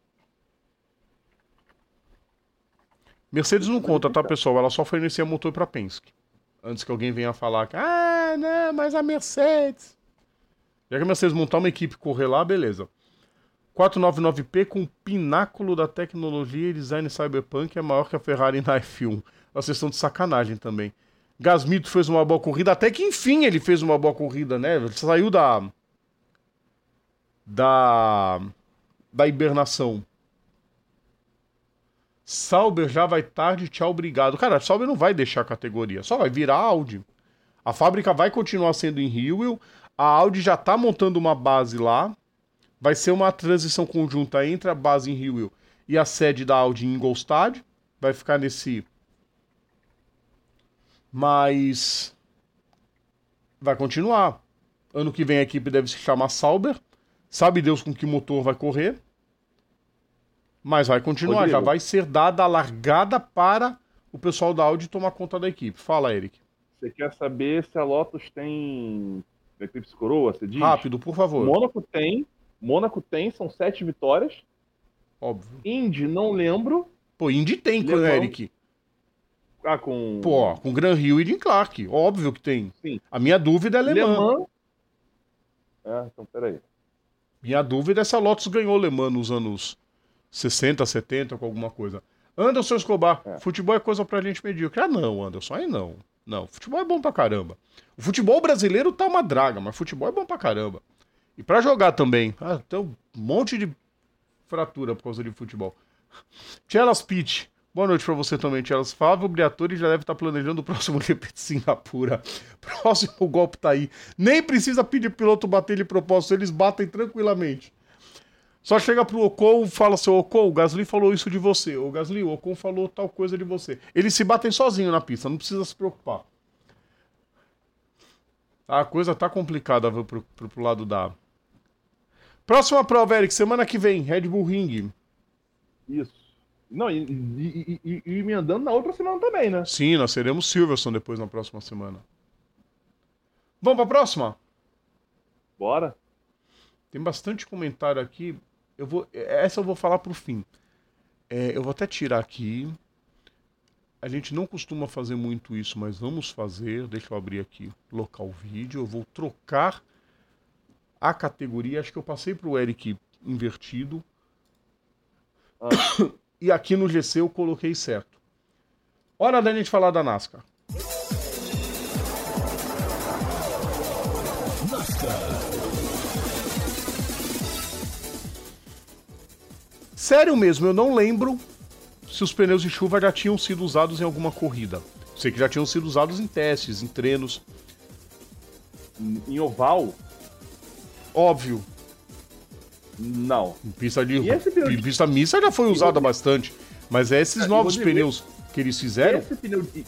Mercedes não conta, tá, pessoal? Ela só fornecia motor para Penske. Antes que alguém venha falar que, ah, não, mas a Mercedes... Já que a Mercedes montar uma equipe e correr lá, beleza. quatrocentos e noventa e nove P com o pináculo da tecnologia e design cyberpunk é maior que a Ferrari na F um. Vocês estão de sacanagem também. Gasmito fez uma boa corrida, até que enfim ele fez uma boa corrida, né? Ele saiu da... Da... Da hibernação. Sauber já vai tarde, tchau, obrigado. Cara, a Sauber não vai deixar a categoria, só vai virar Audi. A fábrica vai continuar sendo em Hillwell, a Audi já tá montando uma base lá, vai ser uma transição conjunta entre a base em Hillwell e a sede da Audi em Ingolstadt, vai ficar nesse... Mas... vai continuar. Ano que vem a equipe deve se chamar Sauber, sabe Deus com que motor vai correr. Mas vai continuar, Rodrigo, já vai ser dada a largada para o pessoal da Audi tomar conta da equipe. Fala, Eric. Você quer saber se a Lotus tem Eclipse Coroa, você diz? Rápido, por favor. Mônaco tem, Mônaco tem, são sete vitórias. Óbvio. Indy, não lembro. Pô, Indy tem, Lemão. Eric. Ah, com... Pô, com Gran Hill e Jim Clark, óbvio que tem. Sim. A minha dúvida é Le Mans. Le Mans... Ah, então peraí. Minha dúvida é se a Lotus ganhou Le Mans nos anos... sessenta, setenta, com alguma coisa. Anderson Escobar, é. Futebol é coisa pra gente medíocre. Ah, não, Anderson, aí não. Não, futebol é bom pra caramba. O futebol brasileiro tá uma draga, mas futebol é bom pra caramba. E pra jogar também. Ah, tem um monte de fratura por causa de futebol. Tchelas Pitt, boa noite pra você também, Tchelas. Flávio Briatore já deve estar planejando o próximo G P de Singapura. Próximo golpe tá aí. Nem precisa pedir piloto bater de propósito, eles batem tranquilamente. Só chega pro Ocon e fala assim, Ocon, o Gasly falou isso de você. O Gasly, o Ocon falou tal coisa de você. Eles se batem sozinhos na pista, não precisa se preocupar. A coisa tá complicada, viu, pro, pro, pro lado da... Próxima prova, Eric, semana que vem, Red Bull Ring. Isso. Não, e, e, e, e emendando na outra semana também, né? Sim, nós seremos Silverstone depois na próxima semana. Vamos pra próxima? Bora. Tem bastante comentário aqui. Eu vou, essa eu vou falar pro fim. É, eu vou até tirar aqui. A gente não costuma fazer muito isso, mas vamos fazer. Deixa eu abrir aqui, local vídeo. Eu vou trocar a categoria. Acho que eu passei pro Eric invertido. Ah. E aqui no G C eu coloquei certo. Hora da gente falar da NASCAR. NASCAR. Sério mesmo, eu não lembro se os pneus de chuva já tinham sido usados em alguma corrida. Sei que já tinham sido usados em testes, em treinos. Em oval? Óbvio. Não. Em pista de E esse pneu em de- pista mista já foi E usada Rodrigo- bastante. Mas é esses Ah, e novos Rodrigo, pneus que eles fizeram. Esse pneu de...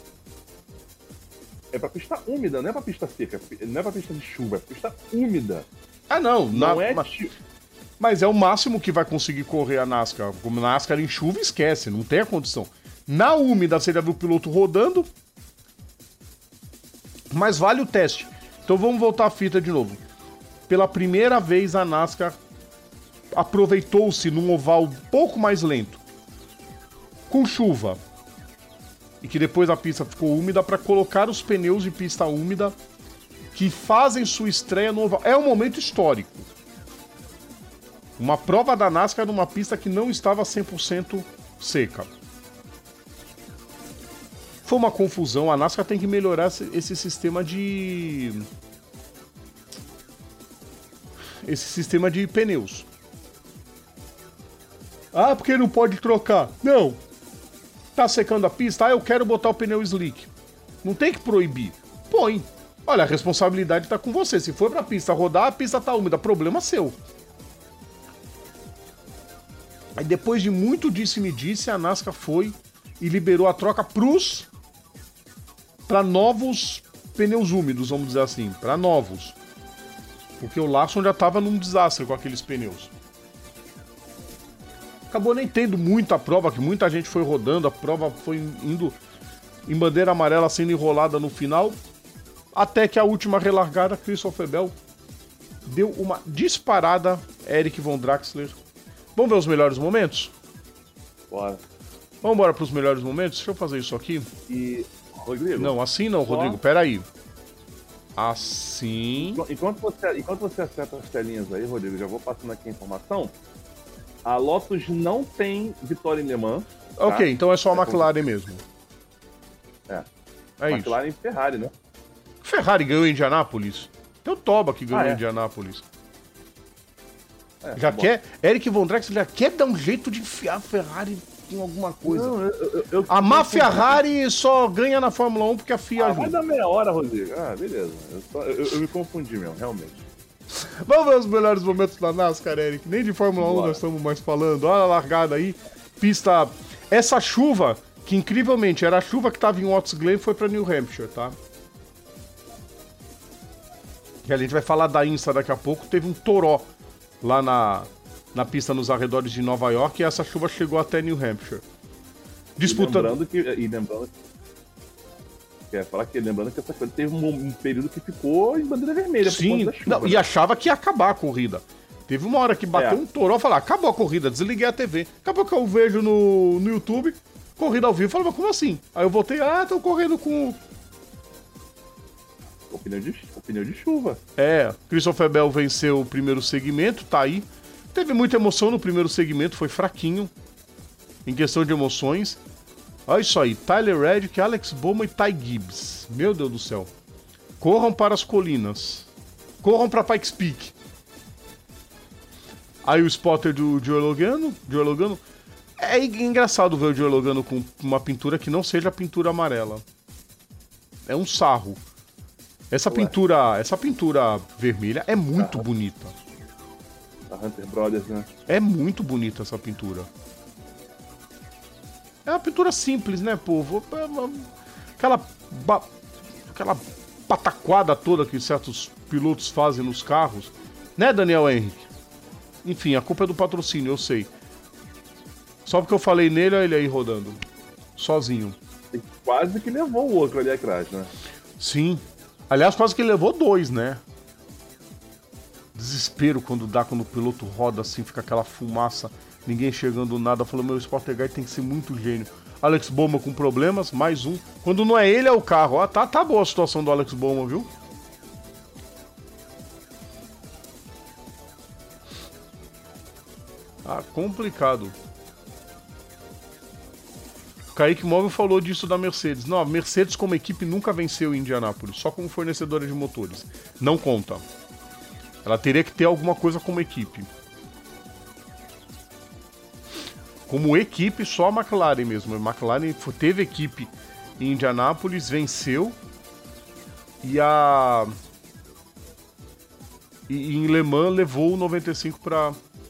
É pra pista úmida, não é pra pista seca. Não é pra pista de chuva, é pra pista úmida. Ah, não. Não na- é ma- de... Mas é o máximo que vai conseguir correr a NASCAR. Como NASCAR em chuva, esquece, não tem a condição. Na úmida, você já viu o piloto rodando. Mas vale o teste. Então vamos voltar à fita de novo. Pela primeira vez, a NASCAR aproveitou-se num oval um pouco mais lento, com chuva, e que depois a pista ficou úmida, para colocar os pneus de pista úmida que fazem sua estreia no oval. É um momento histórico. Uma prova da NASCAR numa pista que não estava cem por cento seca. Foi uma confusão. A NASCAR tem que melhorar esse, esse sistema de... Esse sistema de pneus. Ah, porque não pode trocar. Não. Tá secando a pista? Ah, eu quero botar o pneu slick. Não tem que proibir. Põe. Olha, a responsabilidade tá com você. Se for pra pista rodar, a pista tá úmida. Problema seu. Aí depois de muito disse-me-disse, a NASCAR foi e liberou a troca pros... para novos pneus úmidos, vamos dizer assim. Para novos. Porque o Larson já tava num desastre com aqueles pneus. Acabou nem tendo muita prova, que muita gente foi rodando, a prova foi indo em bandeira amarela, sendo enrolada no final, até que a última relargada, Christopher Bell deu uma disparada, Eric Von Draxler. Vamos ver os melhores momentos? Bora. Vamos embora para os melhores momentos? Deixa eu fazer isso aqui. E, Rodrigo... Não, assim não, Rodrigo, peraí. Assim... Enquanto você, enquanto você acerta as telinhas aí, Rodrigo, já vou passando aqui a informação. A Lotus não tem vitória em Le Mans. Tá? Ok, então é só a É McLaren mesmo. É. É isso. McLaren e Ferrari, né? Ferrari ganhou em Indianápolis. Tem o Toba que ganhou Ah, é? em Indianápolis. É, Já bom. quer... Eric Von Draxler já quer dar um jeito de enfiar a Ferrari em alguma coisa. Não, eu, eu, eu, A má eu- Ferrari só ganha na Fórmula um porque a F I A Ah, vai ajuda. dar meia hora, Rodrigo. Ah, beleza. Eu, só- eu- eu me confundi mesmo, realmente. Vamos ver os melhores momentos da NASCAR, Eric. Nem de Fórmula um Bora. nós estamos mais falando. Olha a largada aí. Pista... Essa chuva, que incrivelmente era a chuva que estava em Watts Glen, foi para New Hampshire, tá? E a gente vai falar da Insta daqui a pouco. Teve um toró lá na, na pista nos arredores de Nova York e essa chuva chegou até New Hampshire. E Disputando... lembrando que. E lembrando. Quer falar que lembrando que essa coisa teve um, um período que ficou em bandeira vermelha. por Sim, conta da chuva, não, né? e achava que ia acabar a corrida. Teve uma hora que bateu É. um toró, eu falei, acabou a corrida, desliguei a T V. Acabou que eu vejo no, no YouTube, corrida ao vivo, eu falei, mas como assim? Aí eu voltei, ah, estão correndo com... O pneu de, o pneu de chuva. É, Christopher Bell venceu o primeiro segmento, tá aí. Teve muita emoção no primeiro segmento, foi fraquinho, em questão de emoções. Olha isso aí, Tyler Reddick, Alex Bowman e Ty Gibbs. Meu Deus do céu. Corram para as colinas. Corram para Pikes Peak. Aí o spotter do Joe Logano, Joe Logano. É engraçado ver o Joe Logano com uma pintura que não seja pintura amarela. É um sarro. Essa Ué. pintura, essa pintura vermelha é muito Ah. bonita. A Hunter Brothers, né? É muito bonita essa pintura. É uma pintura simples, né, povo? É uma- Aquela, ba- aquela pataquada toda que certos pilotos fazem nos carros. Né, Daniel Henrique? Enfim, a culpa é do patrocínio, eu sei. Só porque eu falei nele, olha ele aí rodando. Sozinho. E quase que levou o outro ali atrás, né? Sim. Aliás, quase que ele levou dois, né? Desespero quando dá, quando o piloto roda assim, fica aquela fumaça, ninguém chegando nada. Falou, meu Sportguy tem que ser muito gênio. Alex Bowman com problemas, mais um. Quando não é ele, é o carro. Ó, tá, tá boa a situação do Alex Bowman, viu? Ah, complicado. O Kaique Móvel falou disso da Mercedes. Não, a Mercedes como equipe nunca venceu em Indianápolis, só como fornecedora de motores. Não conta. Ela teria que ter alguma coisa como equipe. Como equipe, só a McLaren mesmo. A McLaren teve equipe em Indianápolis, venceu. E a... E em Le Mans levou o noventa e cinco para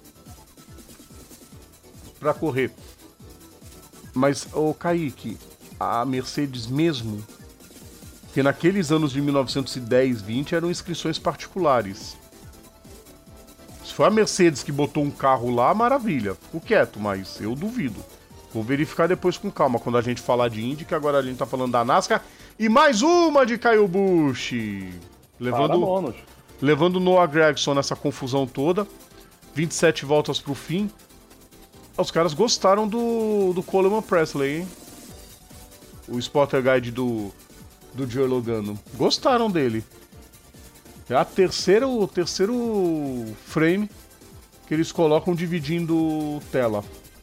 para correr. Mas, ô Kaique, a Mercedes mesmo, que naqueles anos de mil novecentos e dez, vinte eram inscrições particulares. Se foi a Mercedes que botou um carro lá, maravilha, fico quieto, mas eu duvido. Vou verificar depois com calma, quando a gente falar de Indy, que agora a gente tá falando da NASCAR. E mais uma de Kyle Busch, levando, levando Noah Gragson nessa confusão toda. vinte e sete voltas pro fim. Os caras gostaram do, do Coleman Presley, hein? O spotter guide do, do Joey Logano. Gostaram dele. É a terceira, o terceiro frame que eles colocam dividindo tela.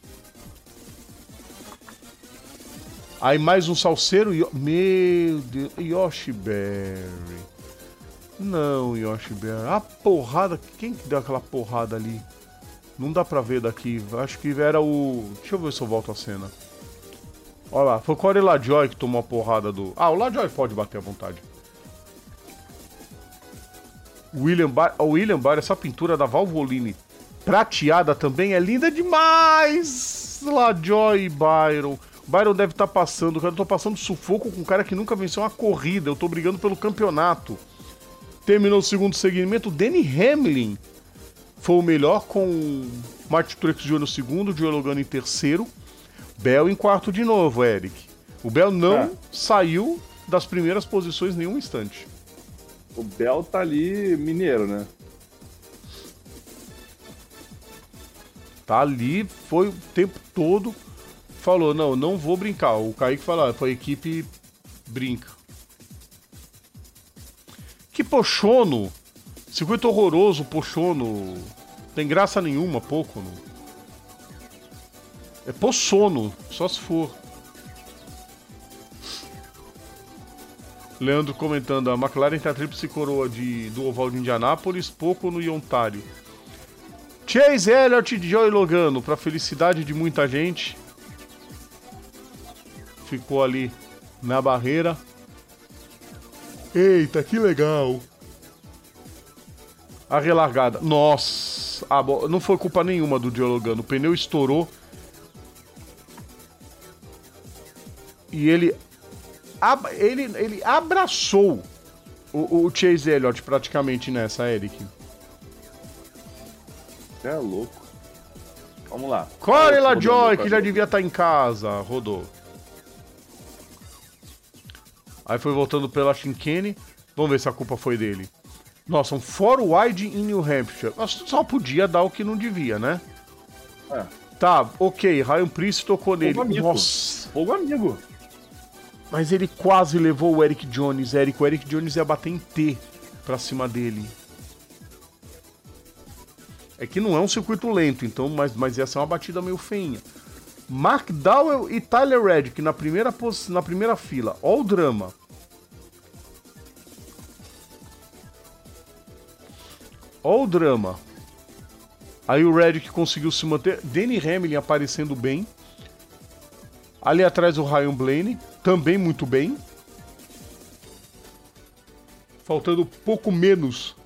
Aí mais um salseiro. Meu Deus. Yoshi Berry. Não, Yoshi Berry. A porrada. Quem que deu aquela porrada ali? Não dá pra ver daqui. Acho que era o... Deixa eu ver se eu volto a cena. Olha lá. Foi o Corey LaJoie que tomou a porrada do... Ah, o LaJoie pode bater à vontade. William Byron. O William Byron, essa pintura da Valvoline prateada também é linda demais. LaJoie e Byron. Byron deve estar passando, cara, eu tô passando sufoco com um cara que nunca venceu uma corrida, eu tô brigando pelo campeonato. Terminou o segundo segmento, Denny Hamlin foi o melhor com Martin Truex Júnior no segundo, Joey Logano em terceiro, Bell em quarto de novo, Eric. O Bell não é. saiu das primeiras posições em nenhum instante. O Bell tá ali mineiro, né? Tá ali, foi o tempo todo... Falou, não, não vou brincar. O Kaique falou, foi a equipe brinca. Que Pochono. Circuito horroroso, Pochono. Tem graça nenhuma, pouco. Não. É Poçono, só se for. Leandro comentando, a McLaren tem a tríplice coroa de, do oval de Indianápolis, pouco no Ontário. Chase Elliott e Joey Logano, pra felicidade de muita gente. Ficou ali na barreira. Eita, que legal. A relargada. Nossa, a bo... não foi culpa nenhuma do Joey Logano. O pneu estourou. E ele... Ab... Ele, ele abraçou o, o Chase Elliott praticamente nessa, Eric. Você é louco. Vamos lá. Corey LaJoie, que já devia estar em casa. Rodou. Aí foi voltando pela chicane. Vamos ver se a culpa foi dele. Nossa, um four wide em New Hampshire. Nossa, só podia dar o que não devia, né? É. Tá, ok. Ryan Preece tocou nele. Fogo amigo. Nossa. Fogo amigo. Mas ele quase levou o Eric Jones. Eric, o Eric Jones ia bater em T pra cima dele. É que não é um circuito lento, então, mas, mas ia ser uma batida meio feinha. Mark Dowell e Tyler Reddick na primeira, pos... na primeira fila. Ó o drama. Ó o drama. Aí o Reddick conseguiu se manter. Denny Hamlin aparecendo bem. Ali atrás o Ryan Blaney, também muito bem. Faltando pouco menos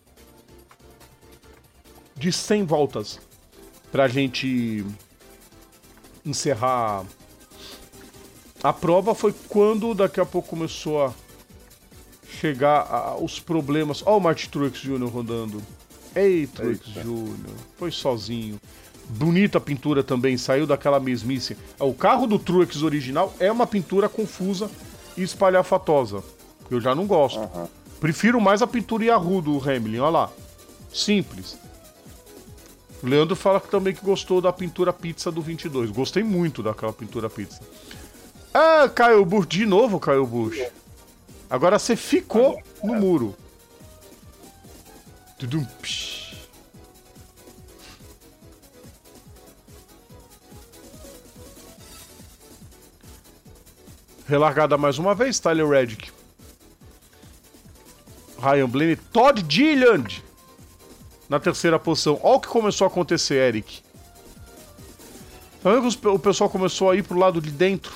de cem voltas pra gente encerrar a prova. Foi quando daqui a pouco começou a chegar a, os problemas. Ó o Martin Truex Júnior rodando. Ei, Truex Júnior Foi sozinho. Bonita a pintura também, saiu daquela mesmice. O carro do Truex original é uma pintura confusa e espalhafatosa. Eu já não gosto. Uhum. Prefiro mais a pintura Yahoo do Hamlin, olha lá. Simples. O Leandro fala que também que gostou da pintura pizza do vinte e dois. Gostei muito daquela pintura pizza. Ah, Kyle Busch, de novo, Kyle Busch. Agora você ficou no muro. Tudum, psh. Relargada mais uma vez, Tyler Reddick. Ryan Blaney, Todd Gilliland na terceira posição. Olha o que começou a acontecer, Eric. Tá vendo que o pessoal começou a ir pro lado de dentro?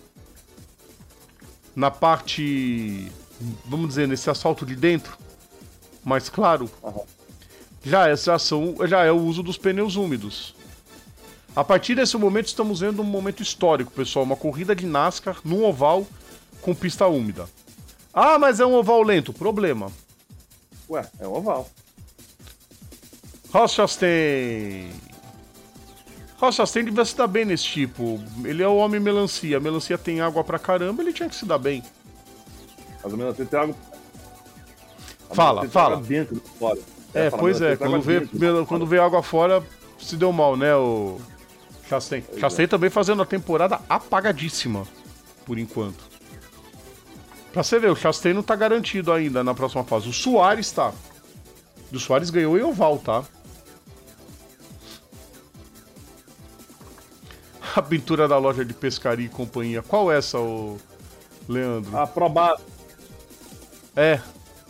Na parte, vamos dizer, nesse asfalto de dentro, mais claro, Uhum. já, é, já, são, já é o uso dos pneus úmidos. A partir desse momento estamos vendo um momento histórico, pessoal, uma corrida de NASCAR num oval com pista úmida. Ah, mas é um oval lento, problema. Ué, é um oval. Ross Chastain. Ross Chastain devia se dar bem nesse tipo. Ele é o homem melancia. A melancia tem água pra caramba, ele tinha que se dar bem. Mais ou menos assim, tem água. A Fala, melancia tem fala. água dentro, fora. É, fala, pois é, tem quando água vê, dentro, quando vê água fora, se deu mal, né, o Chastain. Pois Chastain é. também fazendo a temporada apagadíssima, por enquanto. Pra você ver, o Chastain não tá garantido ainda na próxima fase. O Soares tá. O Soares ganhou em oval, tá? A pintura da loja de pescaria e companhia. Qual é essa, ô Leandro? A Probas. É,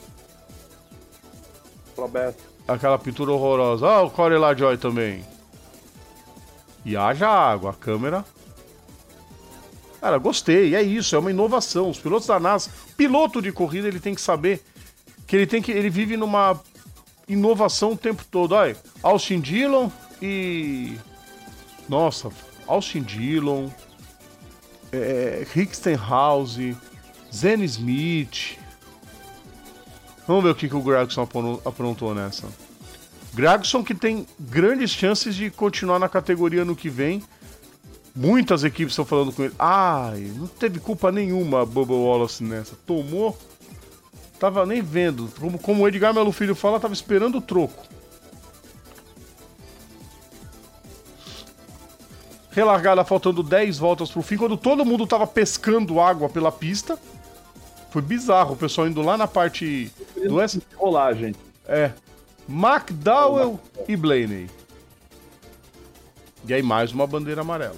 Probas. aquela pintura horrorosa. Ah, o Corey LaJoy também. E haja água, a câmera. Cara, gostei, é isso, é uma inovação. Os pilotos da NASA, piloto de corrida, ele tem que saber que ele tem que ele vive numa inovação o tempo todo. Olha, Austin Dillon e nossa, Austin Dillon, é, Rick Stenhouse, Zen Smith. Vamos ver o que, que o Gragson aprontou nessa. Gragson que tem grandes chances de continuar na categoria no que vem. Muitas equipes estão falando com ele. Ai, não teve culpa nenhuma a Bubba Wallace nessa. Tomou. Tava nem vendo. Como, como o Edgar Melo Filho fala, tava esperando o troco. Relargada faltando dez voltas pro fim, quando todo mundo tava pescando água pela pista. Foi bizarro, o pessoal indo lá na parte do S. Rolagem. É. McDowell e Blaney. E aí mais uma bandeira amarela.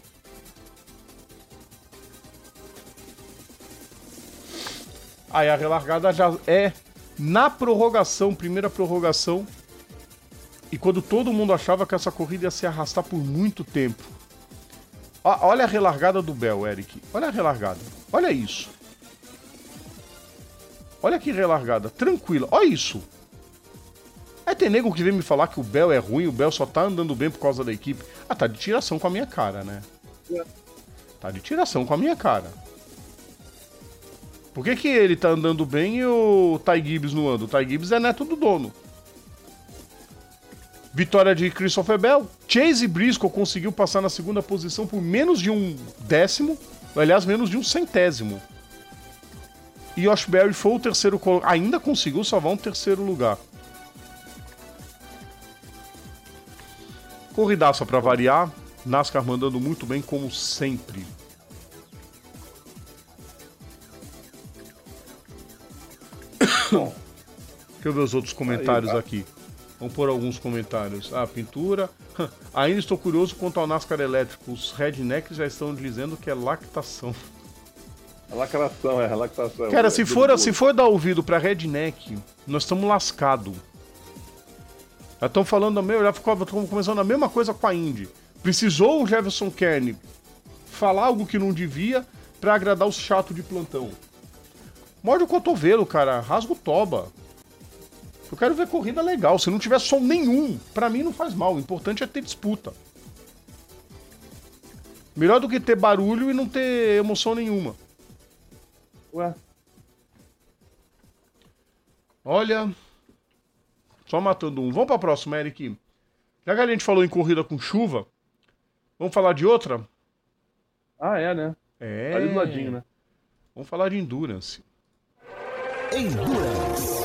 Aí a relargada já é na prorrogação, primeira prorrogação. E quando todo mundo achava que essa corrida ia se arrastar por muito tempo. Ó, olha a relargada do Bell, Eric. Olha a relargada. Olha isso. Olha que relargada. Tranquila. Olha isso. Aí tem nego que vem me falar que o Bell é ruim, o Bell só tá andando bem por causa da equipe. Ah, tá de tiração com a minha cara, né? Tá de tiração com a minha cara. Por que que ele tá andando bem e o Ty Gibbs não anda? O Ty Gibbs é neto do dono. Vitória de Christopher Bell. Chase Briscoe conseguiu passar na segunda posição por menos de um décimo. Aliás, menos de um centésimo. E Josh Berry foi o terceiro colocado. Ainda conseguiu salvar um terceiro lugar. Corridaça pra variar. NASCAR mandando muito bem, como sempre. Deixa eu ver os outros comentários Aí, tá. aqui. Vamos pôr alguns comentários. Ah, pintura. Ainda estou curioso quanto ao NASCAR elétrico. Os rednecks já estão dizendo que é lactação. A lacração, é, a lactação. Cara, é, se é for, muito se for dar ouvido pra redneck, nós estamos lascados. Já estão falando a mesma, já ficou começando a mesma coisa com a Indy. Precisou o Jefferson Kern falar algo que não devia pra agradar os chatos de plantão. Morde o cotovelo, cara. Rasga o toba. Eu quero ver corrida legal. Se não tiver som nenhum, pra mim não faz mal. O importante é ter disputa. Melhor do que ter barulho e não ter emoção nenhuma. Ué, Olha, só matando um. Vamos pra próxima, Eric. Já que a gente falou em corrida com chuva, vamos falar de outra? ah, é, né? É. Ali do ladinho, né? Vamos falar de Endurance. Endurance.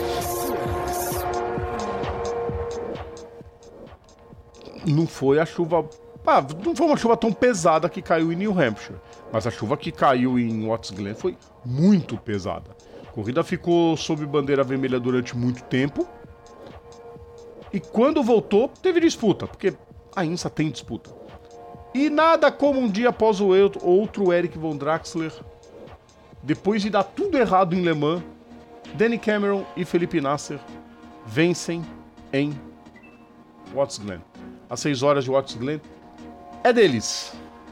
Não foi a chuva... Ah, não foi uma chuva tão pesada que caiu em New Hampshire, mas a chuva que caiu em Watts Glen foi muito pesada. A corrida ficou sob bandeira vermelha durante muito tempo. E quando voltou, teve disputa, porque a INSA tem disputa. E nada como um dia após o outro Eric Von Draxler, depois de dar tudo errado em Le Mans, Danny Cameron e Felipe Nasser vencem em Watts Glen. Às seis horas de Watts Glen, é deles.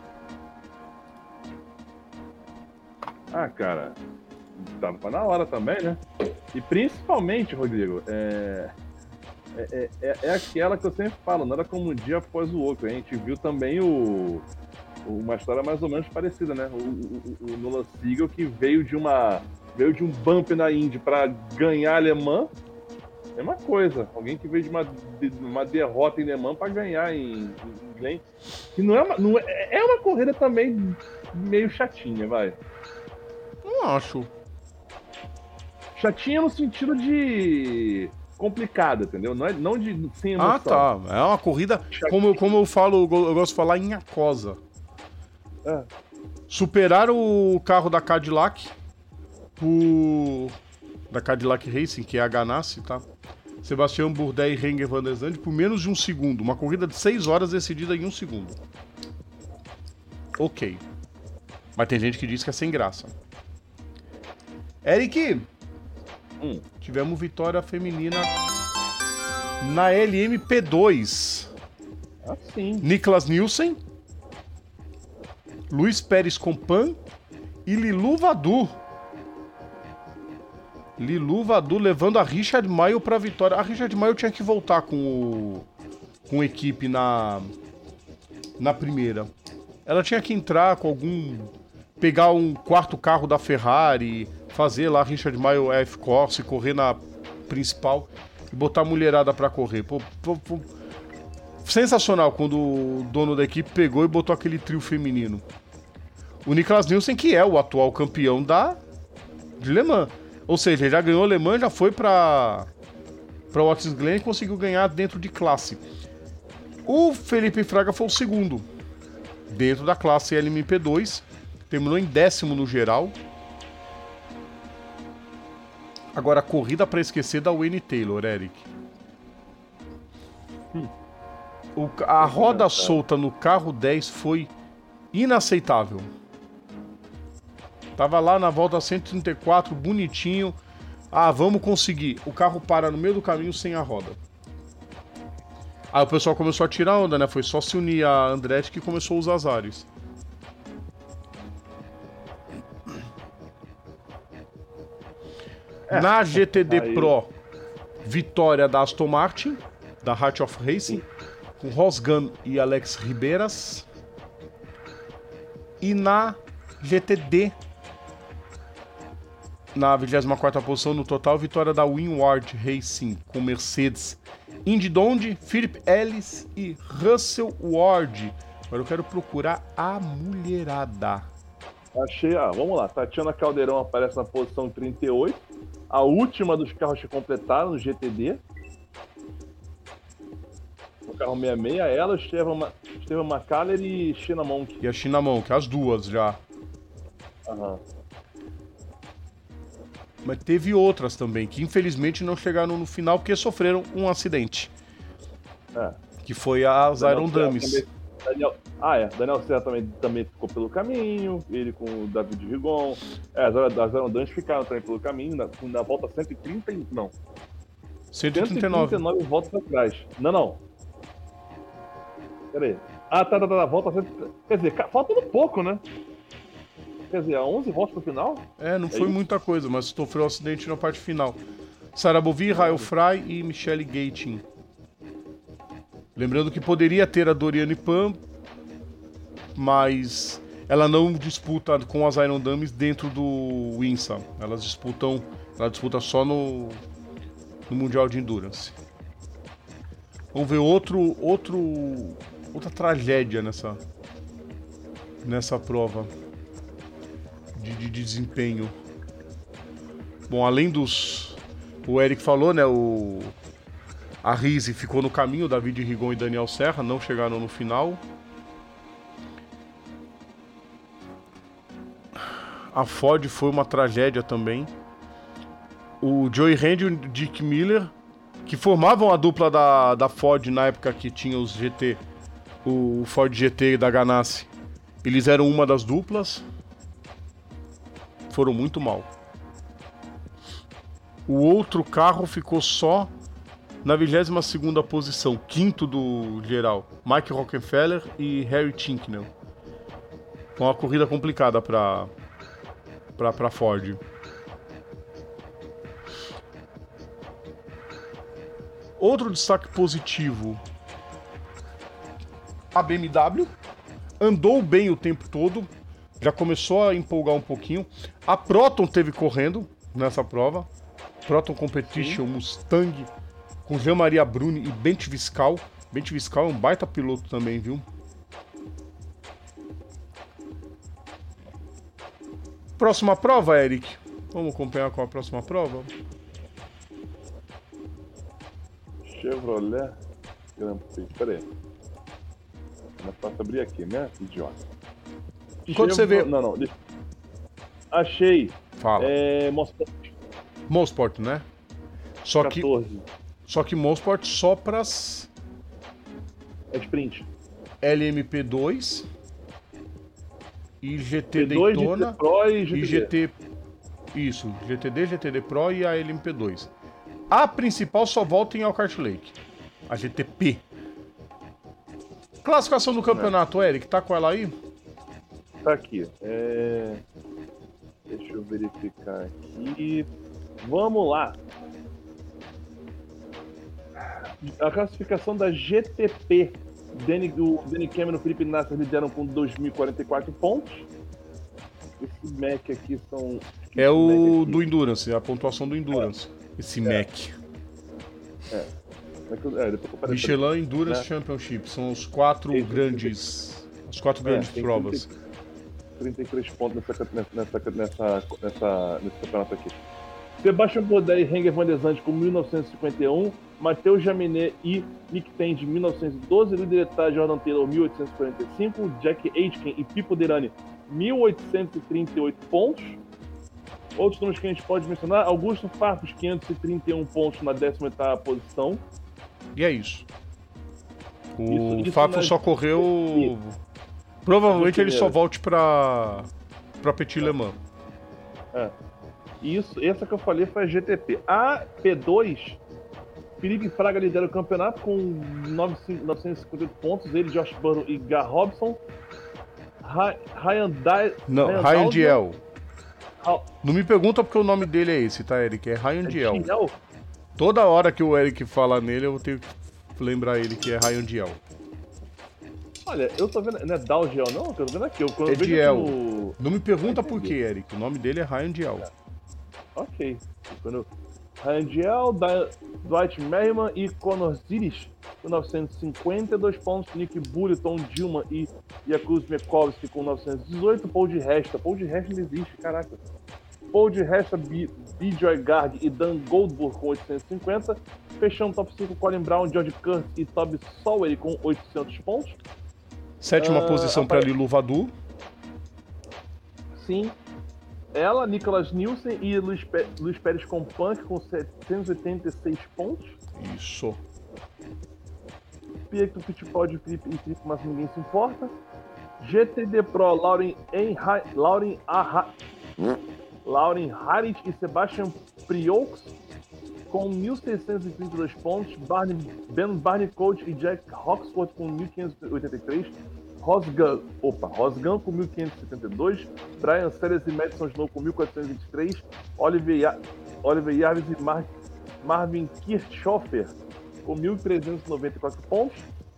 Ah, cara, tava na hora também, né? E principalmente, Rodrigo, é... É, é, é aquela que eu sempre falo, nada como um dia após o outro. A gente viu também o, uma história mais ou menos parecida, né? O, o, o Nolan Siegel, que veio de uma veio de um bump na Indy para ganhar a alemã, é uma coisa. Alguém que veio de uma, de uma derrota em alemã para ganhar em, em Glen, que não é uma, não é, é uma corrida também meio chatinha, vai. Não acho. Chatinha no sentido de complicada, entendeu? Não, é, não de sem emoção. Ah, tá. É uma corrida, como, eu- como eu falo, eu gosto de falar em aquosa. É. Superaram o carro da Cadillac, por... da Cadillac Racing, que é a Ganassi, tá? Sebastian Bourdais e Renger van der Zande por menos de um segundo. Uma corrida de seis horas decidida em um segundo. Ok. Mas tem gente que diz que é sem graça. Eric, Hum. tivemos vitória feminina na L M P dois. Assim. Niklas Nielsen, Luiz Pérez Compan e Lilu Vadu. Lilu Vadu levando a Richard Mille para a vitória. A Richard Mille tinha que voltar com o, com a equipe na, na primeira. Ela tinha que entrar com algum... pegar um quarto carro da Ferrari, fazer lá a Richard Mille F-Corse, correr na principal e botar a mulherada para correr. Pô, pô, pô. Sensacional quando o dono da equipe pegou e botou aquele trio feminino. O Niklas Nielsen, que é o atual campeão da de Le Mans. Ou seja, ele já ganhou Le Mans, já foi para para Watkins Glen e conseguiu ganhar dentro de classe. O Felipe Fraga foi o segundo dentro da classe L M P dois. Terminou em décimo no geral. Agora, a corrida para esquecer da Wayne Taylor, Eric. Hum. O, a roda solta no carro dez foi inaceitável. Tava lá na volta cento e trinta e quatro, bonitinho. Ah, vamos conseguir. O carro para no meio do caminho sem a roda. Aí o pessoal começou a tirar onda, né? Foi só se unir a Andretti que começou os azares. É, na G T D aí... Pro, vitória da Aston Martin, da Heart of Racing, com Ross Gunn e Alex Ribeiras. E na G T D, na vigésima quarta posição no total, vitória da Winward Racing, com Mercedes, Indy Donde, Philip Ellis e Russell Ward. Agora eu quero procurar a mulherada. Achei, ah, vamos lá, Tatiana Caldeirão aparece na posição trinta e oito, a última dos carros que completaram no G T D. O carro sessenta e seis, ela, Estevam, Estevam McCaller e Sheena Monk. E a Sheena Monk, as duas já. Aham. Mas teve outras também, que infelizmente não chegaram no final porque sofreram um acidente. É. Que foi as Iron Dummies. Daniel, ah, é. Daniel Serra também, também ficou pelo caminho, ele com o David Rigon. É, as, as Iron Dummies ficaram também pelo caminho, na, na volta cento e trinta, não. cento e trinta e nove. cento e trinta e nove voltas atrás. Não, não. Pera aí. Ah, tá, tá, tá. Volta cento... Quer dizer, falta um pouco, né? Quer dizer, onze voltas no final? É, não é foi isso? muita coisa, mas sofreu um acidente na parte final. Sarah Bovy, Rael Fry e Michelle Gating. Lembrando que poderia ter a Doriane Pam, mas ela não disputa com as Iron Dummies dentro do Winsa. Elas disputam, ela disputa só no, no Mundial de Endurance. Vamos ver outro, outro, outra tragédia nessa, nessa prova de, de desempenho. Bom, além dos... O Eric falou, né? O... A Rise ficou no caminho, David Rigon e Daniel Serra não chegaram no final. A Ford foi uma tragédia também. O Joey Randy e o Dick Miller, que formavam a dupla da, da Ford na época que tinha os G T, o Ford G T da Ganassi, eles eram uma das duplas. Foram muito mal. O outro carro ficou só Na vigésima segunda posição, quinto do geral, Mike Rockefeller e Harry Tincknell. Foi uma corrida complicada para para Ford. Outro destaque positivo, a B M W andou bem o tempo todo, já começou a empolgar um pouquinho. A Proton teve correndo nessa prova, Proton Competition, sim, Mustang, com Jean-Maria Bruni e Bent Viscal. Bent Viscal é um baita piloto também, viu? Próxima prova, Eric. Vamos acompanhar com a próxima prova? Chevrolet Grand Prix. Espera aí. Não posso abrir aqui, né? Idiota. Enquanto Chevro... você vê... Não, não. Deixa... Achei. Fala. É... Mosport. Mosport, né? Só quatorze. que... Só que Mosport só pras... É sprint. L M P dois... E G T P dois, Daytona... G T Pro e G T D. E G T... Isso. G T D, G T D Pro e a L M P dois. A principal só volta em Elkhart Lake. A G T P. Classificação do campeonato, é. Eric, tá com ela aí? Tá aqui. É... Deixa eu verificar aqui. Vamos lá. A classificação da G T P. Danny, o Danny Cameron e o Felipe Nasser lideram com dois mil e quarenta e quatro pontos. Esse Mac aqui são... É o do Endurance, a pontuação do Endurance. É. Esse é. Mac. É. É, depois Michelin Endurance, né? Championship. São os quatro Esse, grandes... As quatro é, grandes provas. trinta e três pontos nessa, nessa, nessa, nessa, nesse campeonato aqui. Sebastian Bourdais e Renger van der Zandt com mil novecentos e cinquenta e um. Matheus Jaminet e Nick Tandy, mil novecentos e doze. Líder de Jordan Taylor, mil oitocentos e quarenta e cinco. Jack Aitken e Pipo Derani, mil oitocentos e trinta e oito pontos. Outros nomes que a gente pode mencionar: Augusto Farfus, quinhentos e trinta e um pontos na décima oitava posição. E é isso. O isso, isso Farfus nas... só correu... Provavelmente ele só volte pra, pra Petit Le Mans. É. Isso, essa que eu falei foi a G T P. A P dois, Felipe Fraga lidera o campeonato com novecentos e cinquenta e oito pontos. Ele, Josh Burrow e Gar Robson. Ryan Dye. Não, Ryan, Ryan Diel. Não me pergunta porque o nome dele é esse, tá, Eric? É Ryan é Diel. Diel. Toda hora que o Eric fala nele, eu tenho que lembrar ele que é Ryan Diel. Olha, eu tô vendo. Não é Dalgiel, não? Eu tô vendo aqui. Eu, é Diel. No... Não me pergunta por que, Eric. O nome dele é Ryan Diel. É. Ok. Quando... Ryan Diel, Dwight Merriman e Conor Ziris, com novecentos e cinquenta e dois pontos. Nick Bully, Tom Dillman e Jakub Mekovski com novecentos e dezoito. Paul de Resta. Paul de Resta não existe, caraca. Paul de Resta, B-Joy Gard e Dan Goldberg com oitocentos e cinquenta. Fechando o top cinco, Colin Brown, George Kurtz e Toby Sawyer com oitocentos pontos. Sétima uh, posição para Lilu Vadu. Sim. Ela, Nicholas Nielsen e Luiz, Pé, Luiz Pérez Compunk com setecentos e oitenta e seis pontos. Isso. Pietro Fittipaldi e Felipe, mas ninguém se importa. G T D Pro, Lauren Enha, Lauren Aha, Lauren Harit e Sebastian Prioux com mil seiscentos e trinta e dois pontos. Barney, Ben Barney Coach e Jack Roxford com mil quinhentos e oitenta e três. Rosgan, opa, Rosgan com mil quinhentos e setenta e dois, Brian Sellers e Madison Snow com mil quatrocentos e vinte e três, Oliver, Oliver Jarvis e Mar, Marvin Kirchhofer com mil trezentos e noventa e quatro pontos.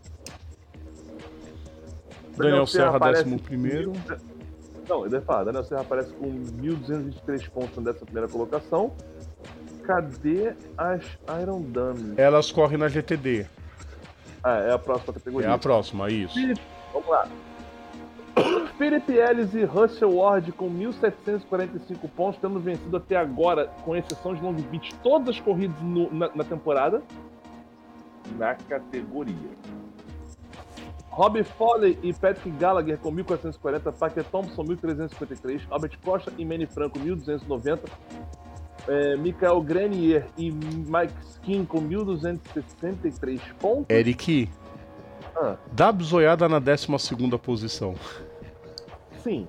Daniel, Daniel Serra, décimo primeiro. Não, eu devo falar, Daniel Serra aparece com mil duzentos e vinte e três pontos nessa primeira colocação. Cadê as Iron Dames? Elas correm na G T D. Ah, é a próxima categoria. É a próxima, isso. Felipe, vamos lá. Philip Ellis e Russell Ward com mil setecentos e quarenta e cinco pontos, tendo vencido até agora, com exceção de Long Beach, todas as corridas no, na, na temporada. Na categoria. Robbie Foley e Patrick Gallagher com mil quatrocentos e quarenta, Parker Thompson mil trezentos e cinquenta e três, Albert Costa e Manny Franco mil duzentos e noventa, é, Michael Grenier e Mike Skin com mil duzentos e sessenta e três pontos. Eric, ah. dá bisoiada na décima segunda posição. Sim.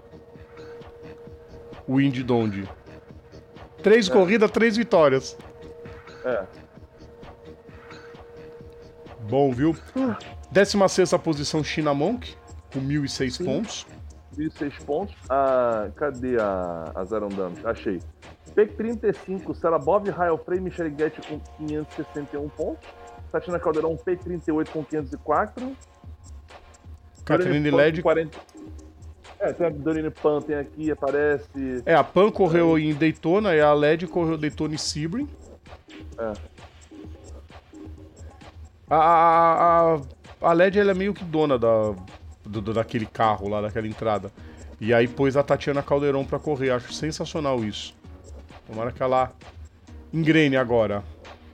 O Indy Donde. Três é. corridas, três vitórias. É. Bom, viu? décima sexta posição, China Monk, com mil e seis Sim. pontos. mil e seis pontos. Ah, cadê a, a Zero Danos? Achei. P trinta e cinco, Sarabov, Rael Frey, Michele Guetti com quinhentos e sessenta e um pontos. Tatiana Caldeirão, P trinta e oito com quinhentos e quatro. Catherine Pan Led. com quarenta. É, tem a Dorine Pan, tem aqui, aparece. É, a Pan correu em Daytona e a Led correu Daytona e Sebring. É. A, a, a, a Led ela é meio que dona da, do, do- daquele carro lá, daquela entrada. E aí pôs a Tatiana Caldeirão pra correr. Acho sensacional isso. Tomara que ela engrene agora.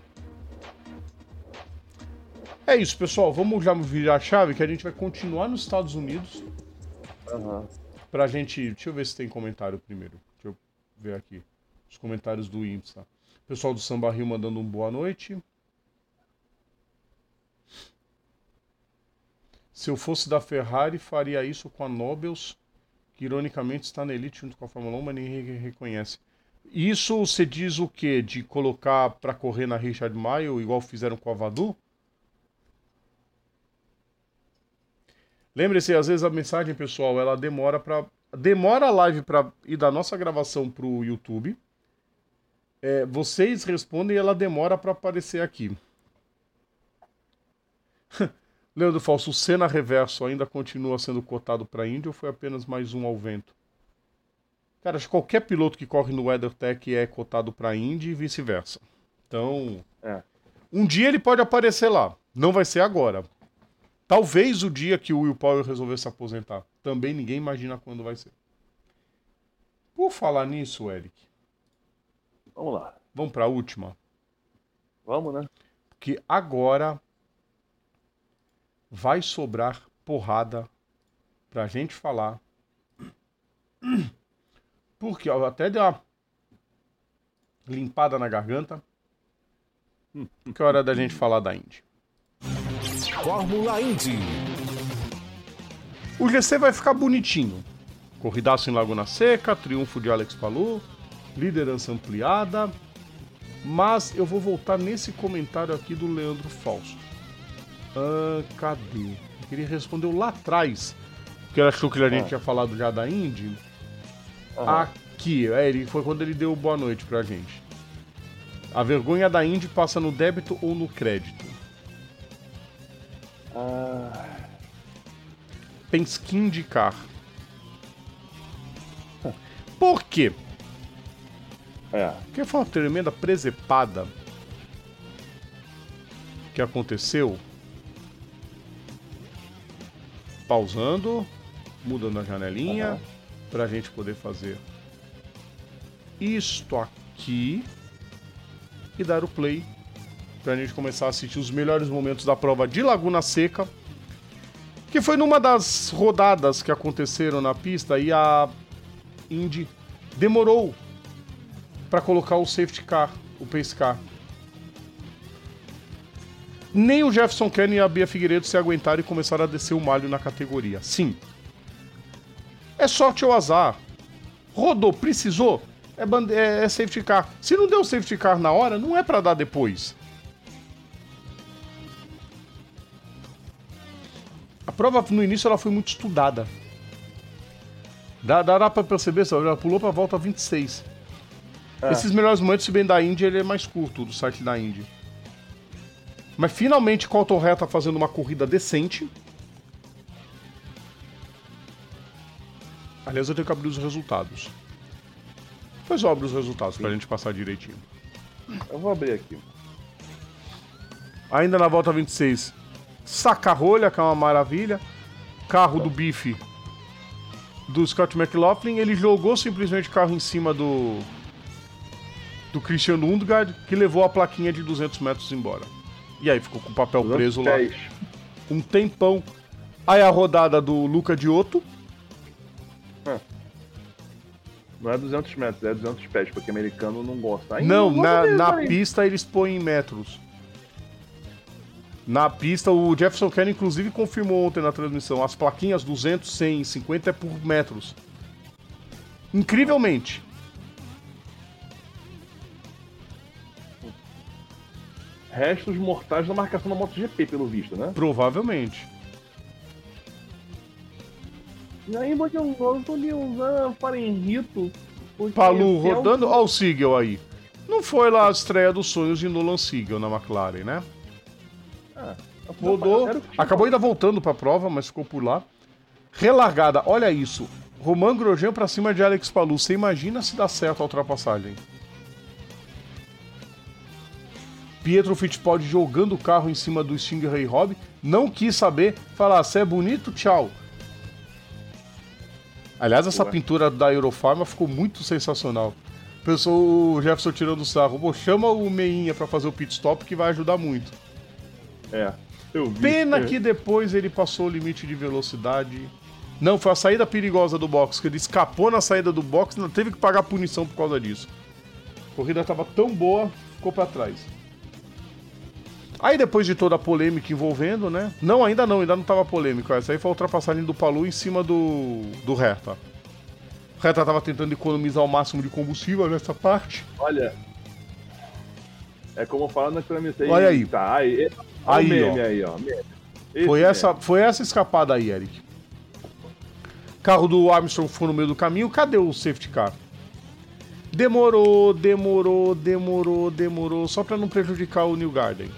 É isso, pessoal. Vamos já virar a chave que a gente vai continuar nos Estados Unidos. Aham. Pra gente. Deixa eu ver se tem comentário primeiro. Deixa eu ver aqui. Os comentários do Insta. Pessoal do Samba Rio mandando um boa noite. Se eu fosse da Ferrari, faria isso com a Nobels, que ironicamente está na elite junto com a Fórmula um, mas ninguém reconhece. Isso você diz o quê? De colocar pra correr na Richard Mille, igual fizeram com a Vadu? Lembre-se, às vezes a mensagem, pessoal, ela demora para demora a live para ir da nossa gravação pro YouTube. É, vocês respondem e ela demora para aparecer aqui. Leandro Falso, o Senna Reverso ainda continua sendo cotado para Indy ou foi apenas mais um ao vento? Cara, acho que qualquer piloto que corre no WeatherTech é cotado para Indy e vice-versa. Então, É. um dia ele pode aparecer lá. Não vai ser agora. Talvez o dia que o Will Power resolver se aposentar. Também ninguém imagina quando vai ser. Por falar nisso, Eric, Vamos lá. vamos para a última? Vamos, né? Porque agora vai sobrar porrada pra gente falar. Porque eu até dei uma limpada na garganta. Que é hora da gente falar da Indy. Fórmula Indy. O G C vai ficar bonitinho. Corridaço em Laguna Seca, triunfo de Alex Palou, liderança ampliada. Mas eu vou voltar nesse comentário aqui do Leandro Fausto. Ah, cadê? Ele queria responder lá atrás. Porque ele achou que a gente Ah. tinha falado já da Indy. Aham. Aqui, é, ele foi quando ele deu boa noite pra gente. A vergonha da Indy passa no débito ou no crédito? Ah, Penske indicar. Por quê? é. Porque foi uma tremenda presepada que aconteceu. Pausando, mudando a janelinha, Aham. pra gente poder fazer isto aqui e dar o play pra gente começar a assistir os melhores momentos da prova de Laguna Seca, que foi numa das rodadas que aconteceram na pista e a Indy demorou pra colocar o safety car, o pace car. Nem o Jefferson Kern e a Bia Figueiredo se aguentaram e começaram a descer o malho na categoria. Sim. É sorte ou azar. Rodou, precisou, é, bande- é- é safety car. Se não deu safety car na hora, não é pra dar depois. A prova no início ela foi muito estudada. Dá, dá pra perceber, sabe? Ela pulou pra volta vinte e seis. É. Esses melhores momentos, se bem da Indy, ele é mais curto, do site da Indy. Mas finalmente Colton Herta tá fazendo uma corrida decente. Aliás, eu tenho que abrir os resultados. Pois eu abro os resultados pra gente passar direitinho. Eu vou abrir aqui. Ainda na volta vinte e seis, saca-rolha, que é uma maravilha. Carro do bife do Scott McLaughlin. Ele jogou simplesmente o carro em cima do do Christian Lundgaard, que levou a plaquinha de duzentos metros embora. E aí ficou com o papel preso lá dez. um tempão. Aí a rodada do Luca Diotto. Não é duzentos metros, é duzentos pés, porque americano não gosta. Ainda Não, vou na, ver na isso aí. pista eles põem em metros. Na pista, o Jefferson Kern, inclusive, confirmou ontem na transmissão. As plaquinhas duzentos, cem, cinquenta é por metros. Incrivelmente. restos mortais da marcação da MotoGP, pelo visto, né? Provavelmente. E aí, porque eu gosto de usar Farenrito. Palu rodando, olha o Siegel aí. Não foi lá a estreia dos sonhos de Nolan Siegel na McLaren, né? Ah, rodou, acabou ainda voltando pra prova, mas ficou por lá. Relargada, olha isso. Romain Grosjean pra cima de Alex Palou. Você imagina se dá certo a ultrapassagem. Pietro Fittipaldi jogando o carro em cima do Stingray Robb. Não quis saber. Falar, você é bonito? Tchau. Aliás, essa Ué. pintura da Eurofarma ficou muito sensacional. Pensou o Jefferson tirando o sarro. Pô, chama o Meinha pra fazer o pit stop que vai ajudar muito. É, eu vi. Pena é. que depois ele passou o limite de velocidade. Não, foi a saída perigosa do box, que ele escapou na saída do box e não teve que pagar punição por causa disso. A corrida tava tão boa, ficou pra trás. Aí depois de toda a polêmica envolvendo, né? Não, ainda não, ainda não tava polêmico. Essa aí foi a ultrapassagem do Palou em cima do, do Herta. O Herta tava tentando economizar o máximo de combustível nessa parte. Olha, é como fala na transmissão. Olha aí. Tá, aí, aí, meme ó. aí, ó. Foi essa, foi essa escapada aí, Eric. Carro do Armstrong foi no meio do caminho. Cadê o safety car? Demorou, demorou, demorou, demorou. Só pra não prejudicar o Newgarden.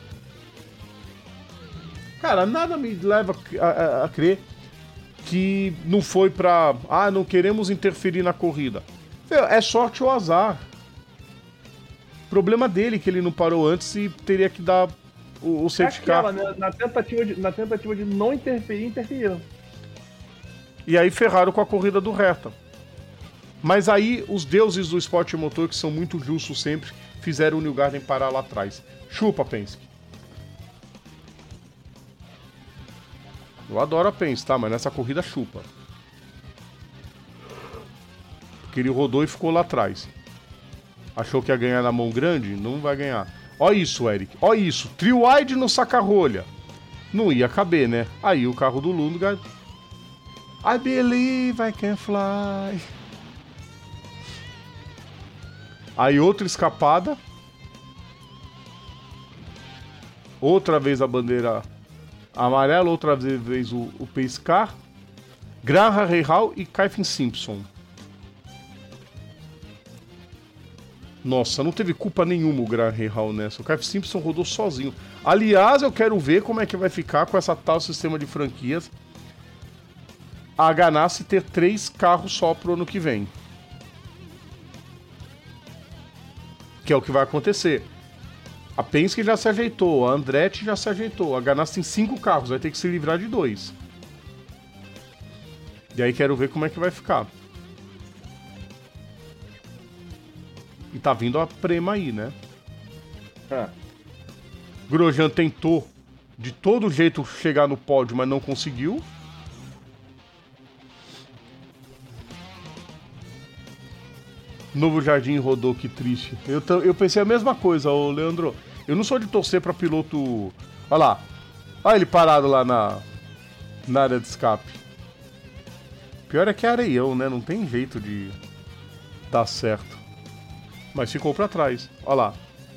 Cara, nada me leva a, a, a crer que não foi pra... Ah, não queremos interferir na corrida. É sorte ou azar. Problema dele que ele não parou antes e teria que dar o, o safety car. É aquela, né? na, tentativa de, na tentativa de não interferir, interferiram. E aí ferraram com a corrida do Herta. Mas aí os deuses do esporte motor, que são muito justos sempre, fizeram o Newgarden parar lá atrás. Chupa, Penske. Eu adoro a Penske, tá? Mas nessa corrida chupa. Porque ele rodou e ficou lá atrás. Achou que ia ganhar na mão grande? Não vai ganhar. Ó isso, Eric. Ó isso. Trio wide no saca-rolha. Não ia caber, né? Aí o carro do Lundgaard... I believe I can fly. Aí outra escapada. Outra vez a bandeira amarela, outra vez o, o pace car. Graham Rahal e Kyffin Simpson. Nossa, não teve culpa nenhuma o Graham Rahal nessa. O Kyffin Simpson rodou sozinho. Aliás, eu quero ver como é que vai ficar com essa tal sistema de franquias. A Ganassi ter três carros só pro ano que vem. Que é o que vai acontecer. A Penske já se ajeitou, a Andretti já se ajeitou. A Ganassi tem cinco carros, vai ter que se livrar de dois. E aí quero ver como é que vai ficar. E tá vindo a Prema aí, né? É. Grosjean tentou de todo jeito chegar no pódio, mas não conseguiu. Novo Jardim rodou, que triste. Eu, eu pensei a mesma coisa, ô Leandro. Eu não sou de torcer pra piloto... Olha lá. Olha ele parado lá na, na área de escape. Pior é que é areião, né? Não tem jeito de dar certo. Mas ficou pra trás. Olha lá.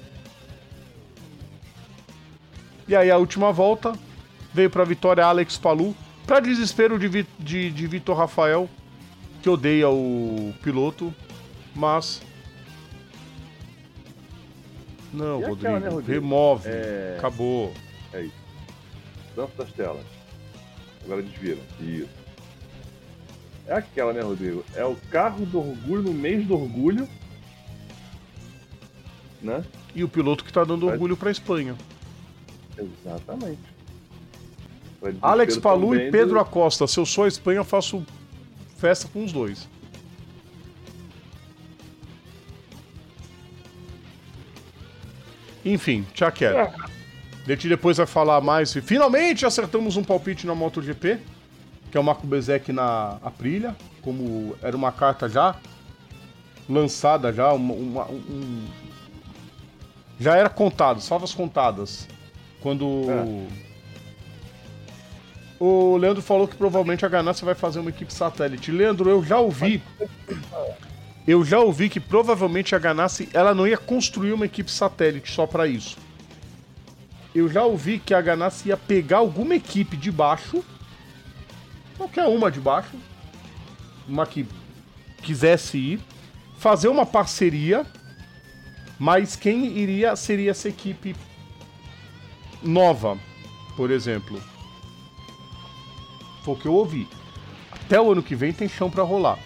E aí a última volta veio pra vitória Alex Palou. Pra desespero de, de, de Vitor Rafael, que odeia o piloto. Mas... Não, Rodrigo, aquela, né, Rodrigo? Remove. É... Acabou. É isso. Dança das telas. Agora desvira. Isso. É aquela, né, Rodrigo? É o carro do orgulho no mês do orgulho. Né? E o piloto que tá dando orgulho pra Espanha. Exatamente. Alex Palou e Pedro do... Acosta. Se eu sou a Espanha, eu faço festa com os dois. Enfim, tchau, quero. É. A gente depois vai falar mais. Finalmente acertamos um palpite na MotoGP, que é o Marco Bezek na Aprilia, como era uma carta já lançada, já uma, uma, um, já era contado, salvas contadas. Quando é. o Leandro falou que provavelmente a Ganassi vai fazer uma equipe satélite. Leandro, eu já ouvi... Eu já ouvi que provavelmente a Ganassi ela não ia construir uma equipe satélite só para isso. eu já ouvi que a Ganassi ia pegar alguma equipe de baixo, qualquer uma de baixo, uma que quisesse ir, fazer uma parceria, mas quem iria seria essa equipe nova, por exemplo. Foi o que eu ouvi. Até o ano que vem tem chão pra rolar.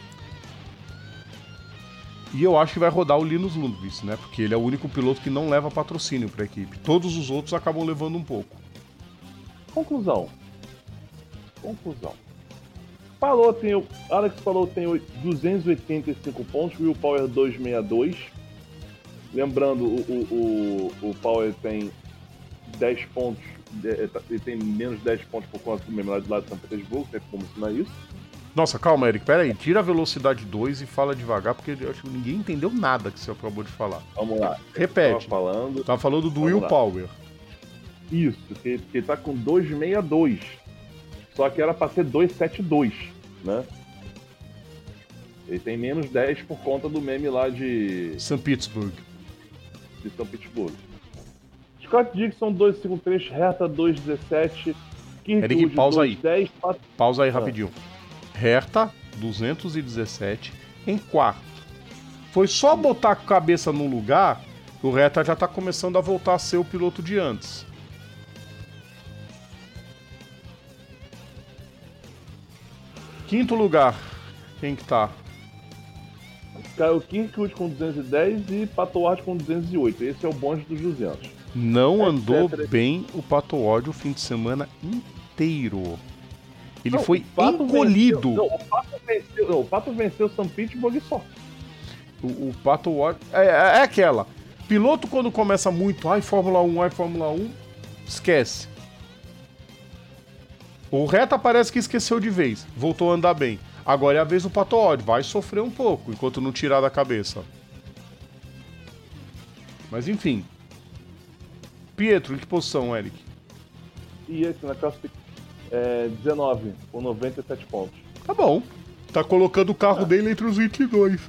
E eu acho que vai rodar o Linus Lundqvist, né? Porque ele é o único piloto que não leva patrocínio pra equipe. Todos os outros acabam levando um pouco. Conclusão. Conclusão. Falou, tem o Alex falou tem duzentos e oitenta e cinco pontos, Will Power duzentos e sessenta e dois. Lembrando, o, o, o, o Power tem dez pontos, ele tem menos de dez pontos por conta do meme lá de lá de São Petersburgo, tem como ensinar isso. Nossa, calma, Eric, pera aí. Tira a velocidade dois e fala devagar, porque eu acho que ninguém entendeu nada que você acabou de falar. Vamos lá. Repete. Tava falando... Tava falando do Vamos Will lá. Power. Isso, que, que tá com duzentos e sessenta e dois. Só que era pra ser duzentos e setenta e dois, né? Ele tem menos dez por conta do meme lá de... São Petersburg. de São Petersburgo. Scott Dixon, duzentos e cinquenta e três, Hertha, duzentos e dezessete, Kirkwood, Eric, pausa aí. duzentos e dez, Pat... Pausa aí Ah. rapidinho. Hertha, duzentos e dezessete, em quarto. Foi só botar a cabeça no lugar, o Hertha já tá começando a voltar a ser o piloto de antes. Quinto lugar, quem que tá? Caiu Kirkwood com duzentos e dez e Pato Ward com duzentos e oito. Esse é o bonde dos duzentos. Não andou etcétera. bem o Pato Ward o fim de semana inteiro. Ele Não, foi o Pato engolido. Venceu, não, o Pato venceu, não, o Pato venceu São Petersburg só. O, o Pato Ward... É, é aquela. Piloto quando começa muito, ai Fórmula um, ai Fórmula um, esquece. O Reta parece que esqueceu de vez. Voltou a andar bem. Agora é a vez do Pato Ward. Vai sofrer um pouco, enquanto não tirar da cabeça. Mas enfim. Pietro, em que posição, Eric? E esse na classificação é dezenove, com noventa e sete pontos. Tá bom. Tá colocando o carro dele entre os vinte e dois.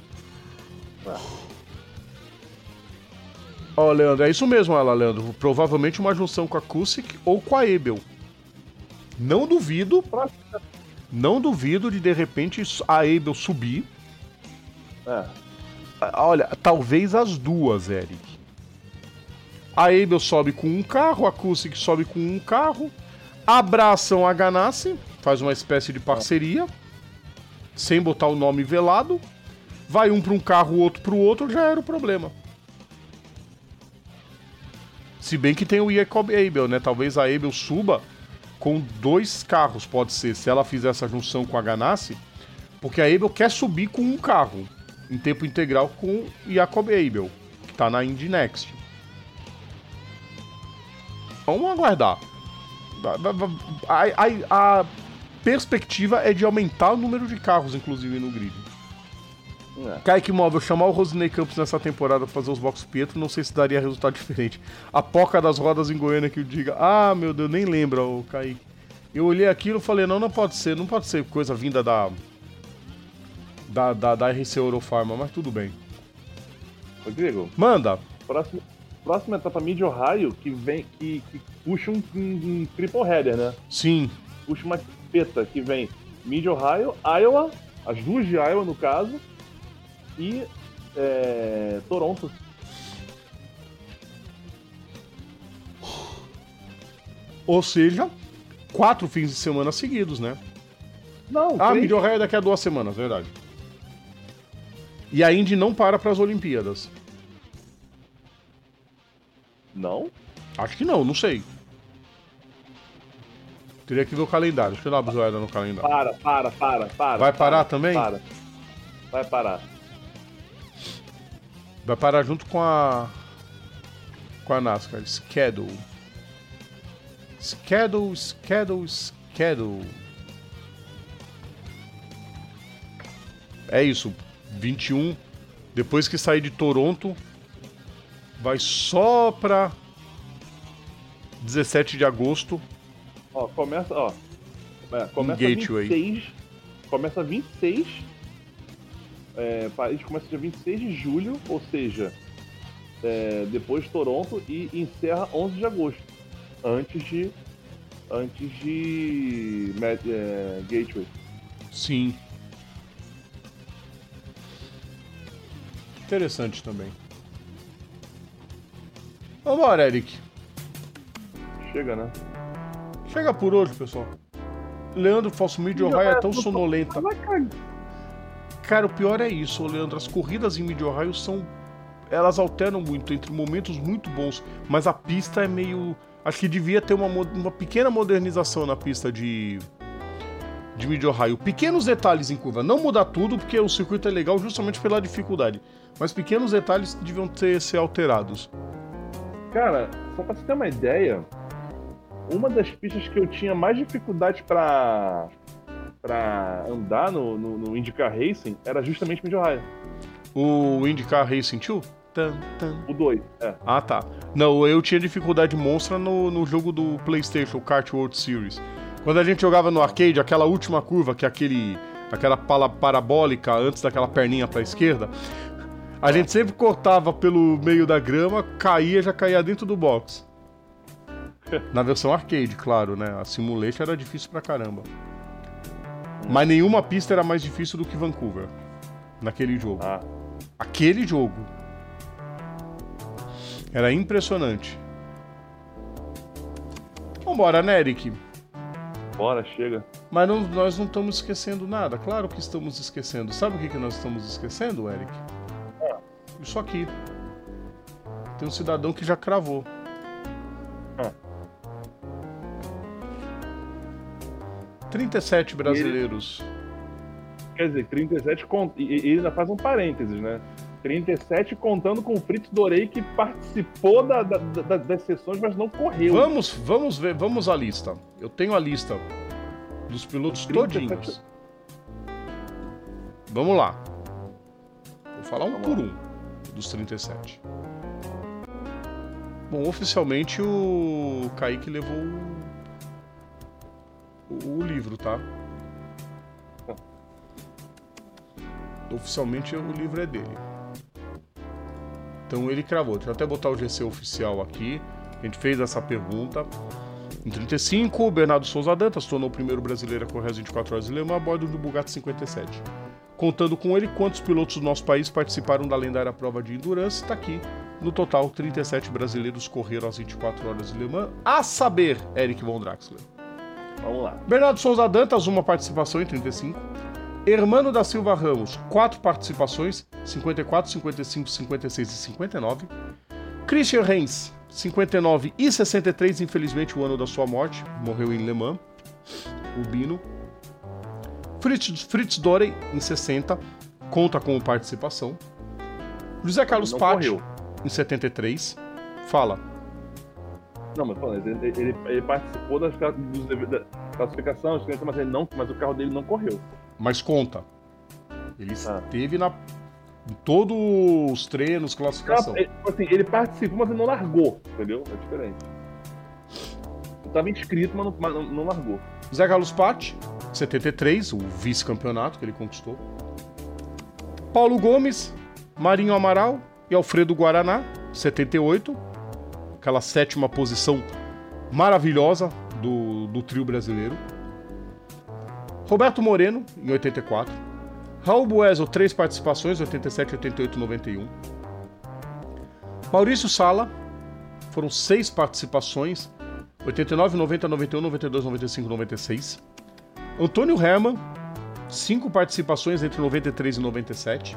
Ó, oh, Leandro, é isso mesmo, ela, Leandro. Provavelmente uma junção com a Kusick ou com a Ebel. Não duvido, não duvido de de repente a Ebel subir. É. Olha, talvez as duas, Eric. A Ebel sobe com um carro, a Kusick sobe com um carro, abraçam a Ganassi, faz uma espécie de parceria, sem botar o nome velado, vai um para um carro, o outro para o outro, já era o problema. Se bem que tem o Jacob Abel, né? Talvez a Abel suba com dois carros, pode ser, se ela fizer essa junção com a Ganassi, porque a Abel quer subir com um carro, em tempo integral com o Jacob Abel, que tá na Indy Next. Vamos aguardar. A, a, a perspectiva é de aumentar o número de carros, inclusive, no grid. É. Kaique Móvel, chamar o Rosinei Campos nessa temporada pra fazer os box Pietro, não sei se daria resultado diferente. A poca das rodas em Goiânia que o diga. Ah, meu Deus, nem lembra, o Kaique. Eu olhei aquilo e falei, não, não pode ser, não pode ser coisa vinda da da, da, da R C Eurofarma, mas tudo bem. Rodrigo. Manda. Próxima, próxima etapa Mid Ohio, que vem, que, que puxa um, um, um triple header, né? Sim. Puxa uma peta que vem Mid Ohio, Iowa, as duas de Iowa no caso, e é, Toronto. Ou seja, quatro fins de semana seguidos, né? Não, Ah, três. Mid Ohio é daqui a duas semanas, verdade. E a Indy não para para as Olimpíadas. Não? Acho que não, não sei. Teria que ver o calendário. Deixa eu dar uma bisoada no calendário. Para, para, para, para. Vai parar para, também? Para. Vai parar. Vai parar junto com a com a NASCAR. Schedule. Schedule, schedule, schedule. É isso. vinte e um. Depois que sair de Toronto, vai só pra dezessete de agosto. Ó, começa, ó. É, começa Gateway. vinte e seis. Começa vinte e seis. É, Paris começa dia vinte e seis de julho, ou seja, é, depois de Toronto, e encerra onze de agosto. antes de antes de é, Gateway. Sim. Interessante também. Vambora, Eric. Chega, né? Chega por hoje, pessoal. Leandro Falso Mid-Ohio é tão sonolenta. Cara, o pior é isso, Leandro. As corridas em Mid-Ohio são... Elas alternam muito, entre momentos muito bons. Mas a pista é meio... Acho que devia ter uma, uma pequena modernização na pista de... de Mid-Ohio. Pequenos detalhes em curva. Não mudar tudo, porque o circuito é legal justamente pela dificuldade. Mas pequenos detalhes deviam ter, ser alterados. Cara, só pra você ter uma ideia... Uma das pistas que eu tinha mais dificuldade pra, pra andar no, no, no IndyCar Racing era justamente Mid-Ohio. O IndyCar Racing dois? Tan, tan. O dois, é. Ah, tá. Não, eu tinha dificuldade monstra no, no jogo do PlayStation, o Kart World Series. Quando a gente jogava no arcade, aquela última curva, que é aquele, aquela pala parabólica antes daquela perninha pra esquerda, a é. gente sempre cortava pelo meio da grama, caía, já caía dentro do box. Na versão arcade, claro, né? A Simulation era difícil pra caramba. Mas nenhuma pista era mais difícil do que Vancouver. Naquele jogo. Ah. Aquele jogo. Era impressionante. Vambora, né, Eric? Bora, chega. Mas não, nós não estamos esquecendo nada. Claro que estamos esquecendo. Sabe o que, que nós estamos esquecendo, Eric? Ah. Isso aqui. Tem um cidadão que já cravou. Ah. trinta e sete brasileiros. Ele, quer dizer, trinta e sete cont... e ele ainda faz um parênteses, né? trinta e sete contando com o Fritz Dorey, que participou da, da, da, das sessões, mas não correu. Vamos, vamos ver, vamos à lista. Eu tenho a lista dos pilotos trinta e sete... todinhos. Vamos lá. Vou falar um vamos por lá. um dos trinta e sete. Bom, oficialmente o Kaique levou o, o livro, tá? Oficialmente o livro é dele. Então ele cravou. Deixa eu até botar o G C oficial aqui. A gente fez essa pergunta. Em trinta e cinco, o Bernardo Souza Dantas tornou o primeiro brasileiro a correr às vinte e quatro horas de Le Mans a bordo do Bugatti cinquenta e sete. Contando com ele, quantos pilotos do nosso país participaram da lendária prova de Endurance? Está aqui. No total, trinta e sete brasileiros correram às vinte e quatro horas de Le Mans. A saber, Eric Von Draxler. Vamos lá. Bernardo Souza Dantas, uma participação em trinta e cinco. Hermano da Silva Ramos, quatro participações, cinquenta e quatro, cinquenta e cinco, cinquenta e seis e cinquenta e nove. Christian Reins, cinquenta e nove e sessenta e três, infelizmente o ano da sua morte, morreu em Le Mans, o Bino. Fritz, Fritz Dorey, em sessenta, conta com participação. José Carlos Patti, em setenta e três, fala. Não, mas falando, ele, ele, ele participou das, da classificação, mas, ele não, mas o carro dele não correu. Mas conta. Ele ah. esteve na, em todos os treinos, classificação. Ele, assim, ele participou, mas ele não largou, entendeu? É diferente. Ele estava inscrito, mas não, mas não, não largou. Zé Carlos Patti, setenta e três, o vice-campeonato que ele conquistou. Paulo Gomes, Marinho Amaral e Alfredo Guaraná, setenta e oito. Aquela sétima posição maravilhosa do, do trio brasileiro. Roberto Moreno, em oitenta e quatro. Raul Buesel, três participações, oitenta e sete, oitenta e oito, noventa e um. Maurício Sala, foram seis participações, oitenta e nove, noventa, noventa e um, noventa e dois, noventa e cinco, noventa e seis. Antônio Herman, cinco participações entre noventa e três e noventa e sete.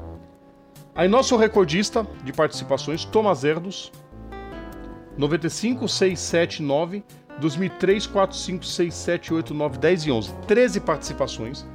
Aí nosso recordista de participações, Thomas Erdos, noventa e cinco, seis, sete, nove, dois mil e três, quatro, cinco, seis, sete, oito, nove, dez e onze. treze participações.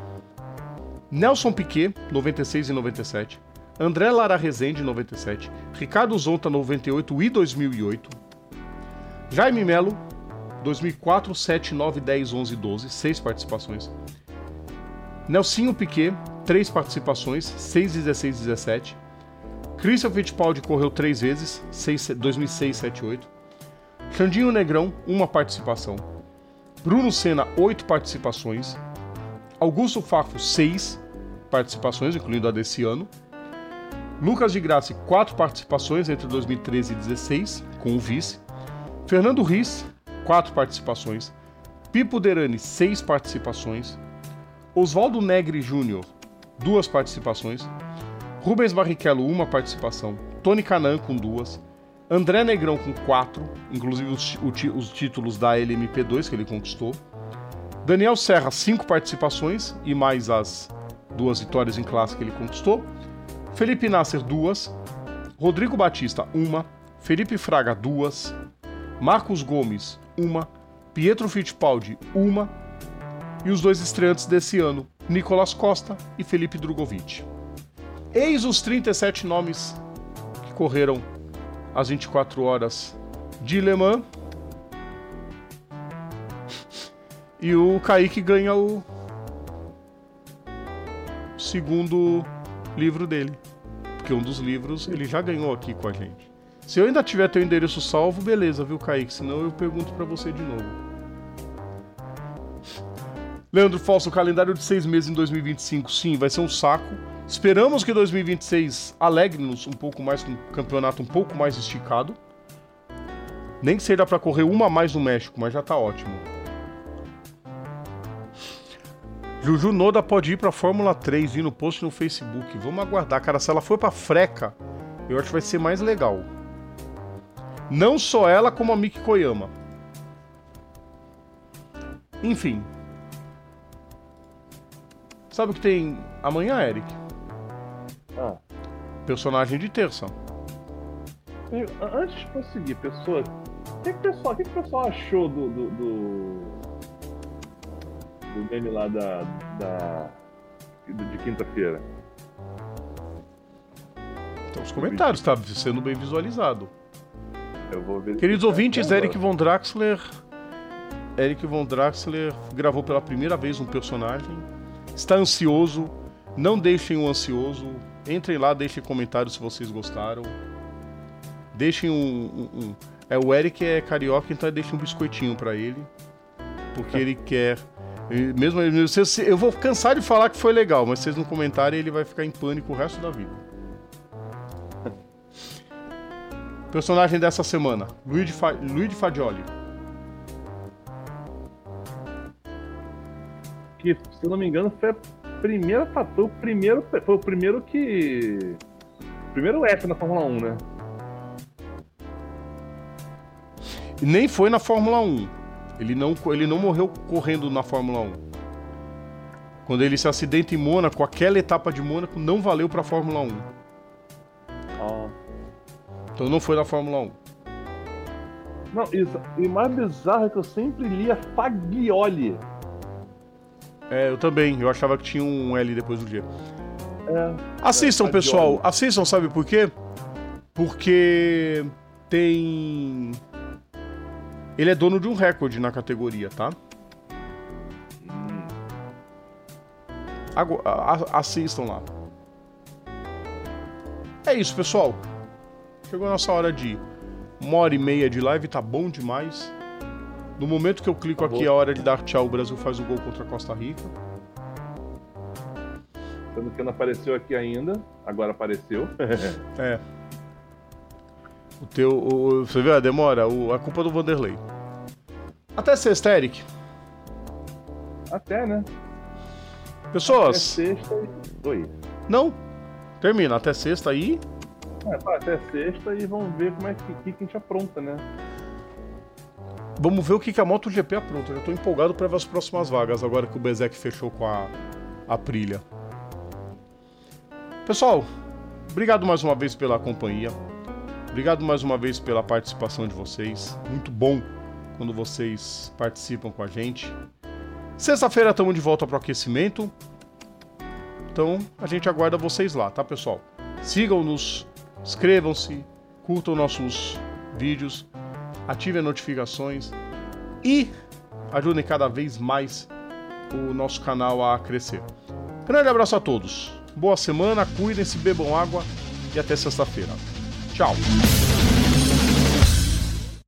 Nelson Piquet, noventa e seis e noventa e sete. André Lara Rezende, noventa e sete. Ricardo Zonta, noventa e oito e dois mil e oito. Jaime Melo, dois mil e quatro, sete, nove, dez, onze e doze. seis participações. Nelsinho Piquet, três participações, seis, dezesseis e dezessete. Christian Fittipaldi correu três vezes, dois mil e seis, sete e oito. Xandinho Negrão, uma participação. Bruno Senna, oito participações. Augusto Fafo, seis participações, incluindo a desse ano. Lucas de Grassi, quatro participações entre dois mil e treze e dezesseis, com o vice. Fernando Riz, quatro participações. Pipo Derani, seis participações. Oswaldo Negri Júnior, duas participações. Rubens Barrichello, uma participação. Tony Canaan com duas. André Negrão com quatro, inclusive os, os títulos da L M P dois que ele conquistou. Daniel Serra, cinco participações e mais as duas vitórias em classe que ele conquistou. Felipe Nasser, duas. Rodrigo Batista, uma. Felipe Fraga, duas. Marcos Gomes, uma. Pietro Fittipaldi, uma. E os dois estreantes desse ano, Nicolas Costa e Felipe Drogovic. Eis os trinta e sete nomes que correram às vinte e quatro horas de Le Mans. E o Kaique ganha o segundo livro dele. Porque um dos livros ele já ganhou aqui com a gente. Se eu ainda tiver teu endereço salvo, beleza, viu, Kaique? Senão eu pergunto pra você de novo. Leandro Falso, o calendário de seis meses em dois mil e vinte e cinco, sim, vai ser um saco. Esperamos que dois mil e vinte e seis alegre-nos um pouco mais com um campeonato um pouco mais esticado. Nem que seja pra correr uma a mais no México, mas já tá ótimo. Juju Noda pode ir pra Fórmula três, vi no post no Facebook. Vamos aguardar, cara. Se ela for pra Freca, eu acho que vai ser mais legal. Não só ela, como a Miki Koyama. Enfim. Sabe o que tem amanhã, Eric? Ah. Personagem de terça. Eu, antes de prosseguir, pessoa, o que, que, pessoal, que, que o pessoal achou do do, do, do meme lá da, da de quinta-feira? Então, os comentários, tá sendo bem visualizado. Eu vou ver. Queridos ouvintes, Eric Von Draxler. Eric Von Draxler gravou pela primeira vez um personagem. Está ansioso. Não deixem o ansioso. Entrem lá, deixem comentários se vocês gostaram. Deixem um, um, um... É, o Eric é carioca, então deixem um biscoitinho pra ele. Porque ele quer... Mesmo eu vou cansar de falar que foi legal, mas se vocês não comentarem, ele vai ficar em pânico o resto da vida. Personagem dessa semana, Luigi, Fa... Luigi Fagioli. Que, se eu não me engano, foi a primeira... Foi o primeiro, foi o primeiro que... Primeiro F na Fórmula um, né? Nem foi na Fórmula um. Ele não, ele não morreu correndo na Fórmula um. Quando ele se acidenta em Mônaco, aquela etapa de Mônaco não valeu pra Fórmula um. Oh. Então não foi na Fórmula um. Não, isso, e o mais bizarro é que eu sempre lia Fagioli. É, eu também. Eu achava que tinha um L depois do G. É, assistam, é, pessoal. Assistam, sabe por quê? Porque tem... Ele é dono de um recorde na categoria, tá? Hum. Agora, a, assistam lá. É isso, pessoal. Chegou a nossa hora de uma hora e meia de live, tá bom demais. No momento que eu clico tá aqui, é a hora de dar tchau, o Brasil faz o gol contra a Costa Rica. Sendo que não apareceu aqui ainda, agora apareceu. É. O teu. O, você viu a demora? O, a culpa do Vanderlei. Até sexta, Eric. Até, né? Pessoas. Até sexta e... Oi. Não. Termina. Até sexta aí. É, tá, até sexta e vamos ver como é que, que, que a gente apronta, né? Vamos ver o que, que a MotoGP apronta. Eu já tô empolgado para ver as próximas vagas, agora que o Bezek fechou com a, a Aprilia. Pessoal, obrigado mais uma vez pela companhia. Obrigado mais uma vez pela participação de vocês. Muito bom quando vocês participam com a gente. Sexta-feira estamos de volta para o aquecimento. Então a gente aguarda vocês lá, tá, pessoal? Sigam-nos, inscrevam-se, curtam nossos vídeos, ativem as notificações e ajudem cada vez mais o nosso canal a crescer. Grande abraço a todos. Boa semana, cuidem-se, bebam água e até sexta-feira. Tchau!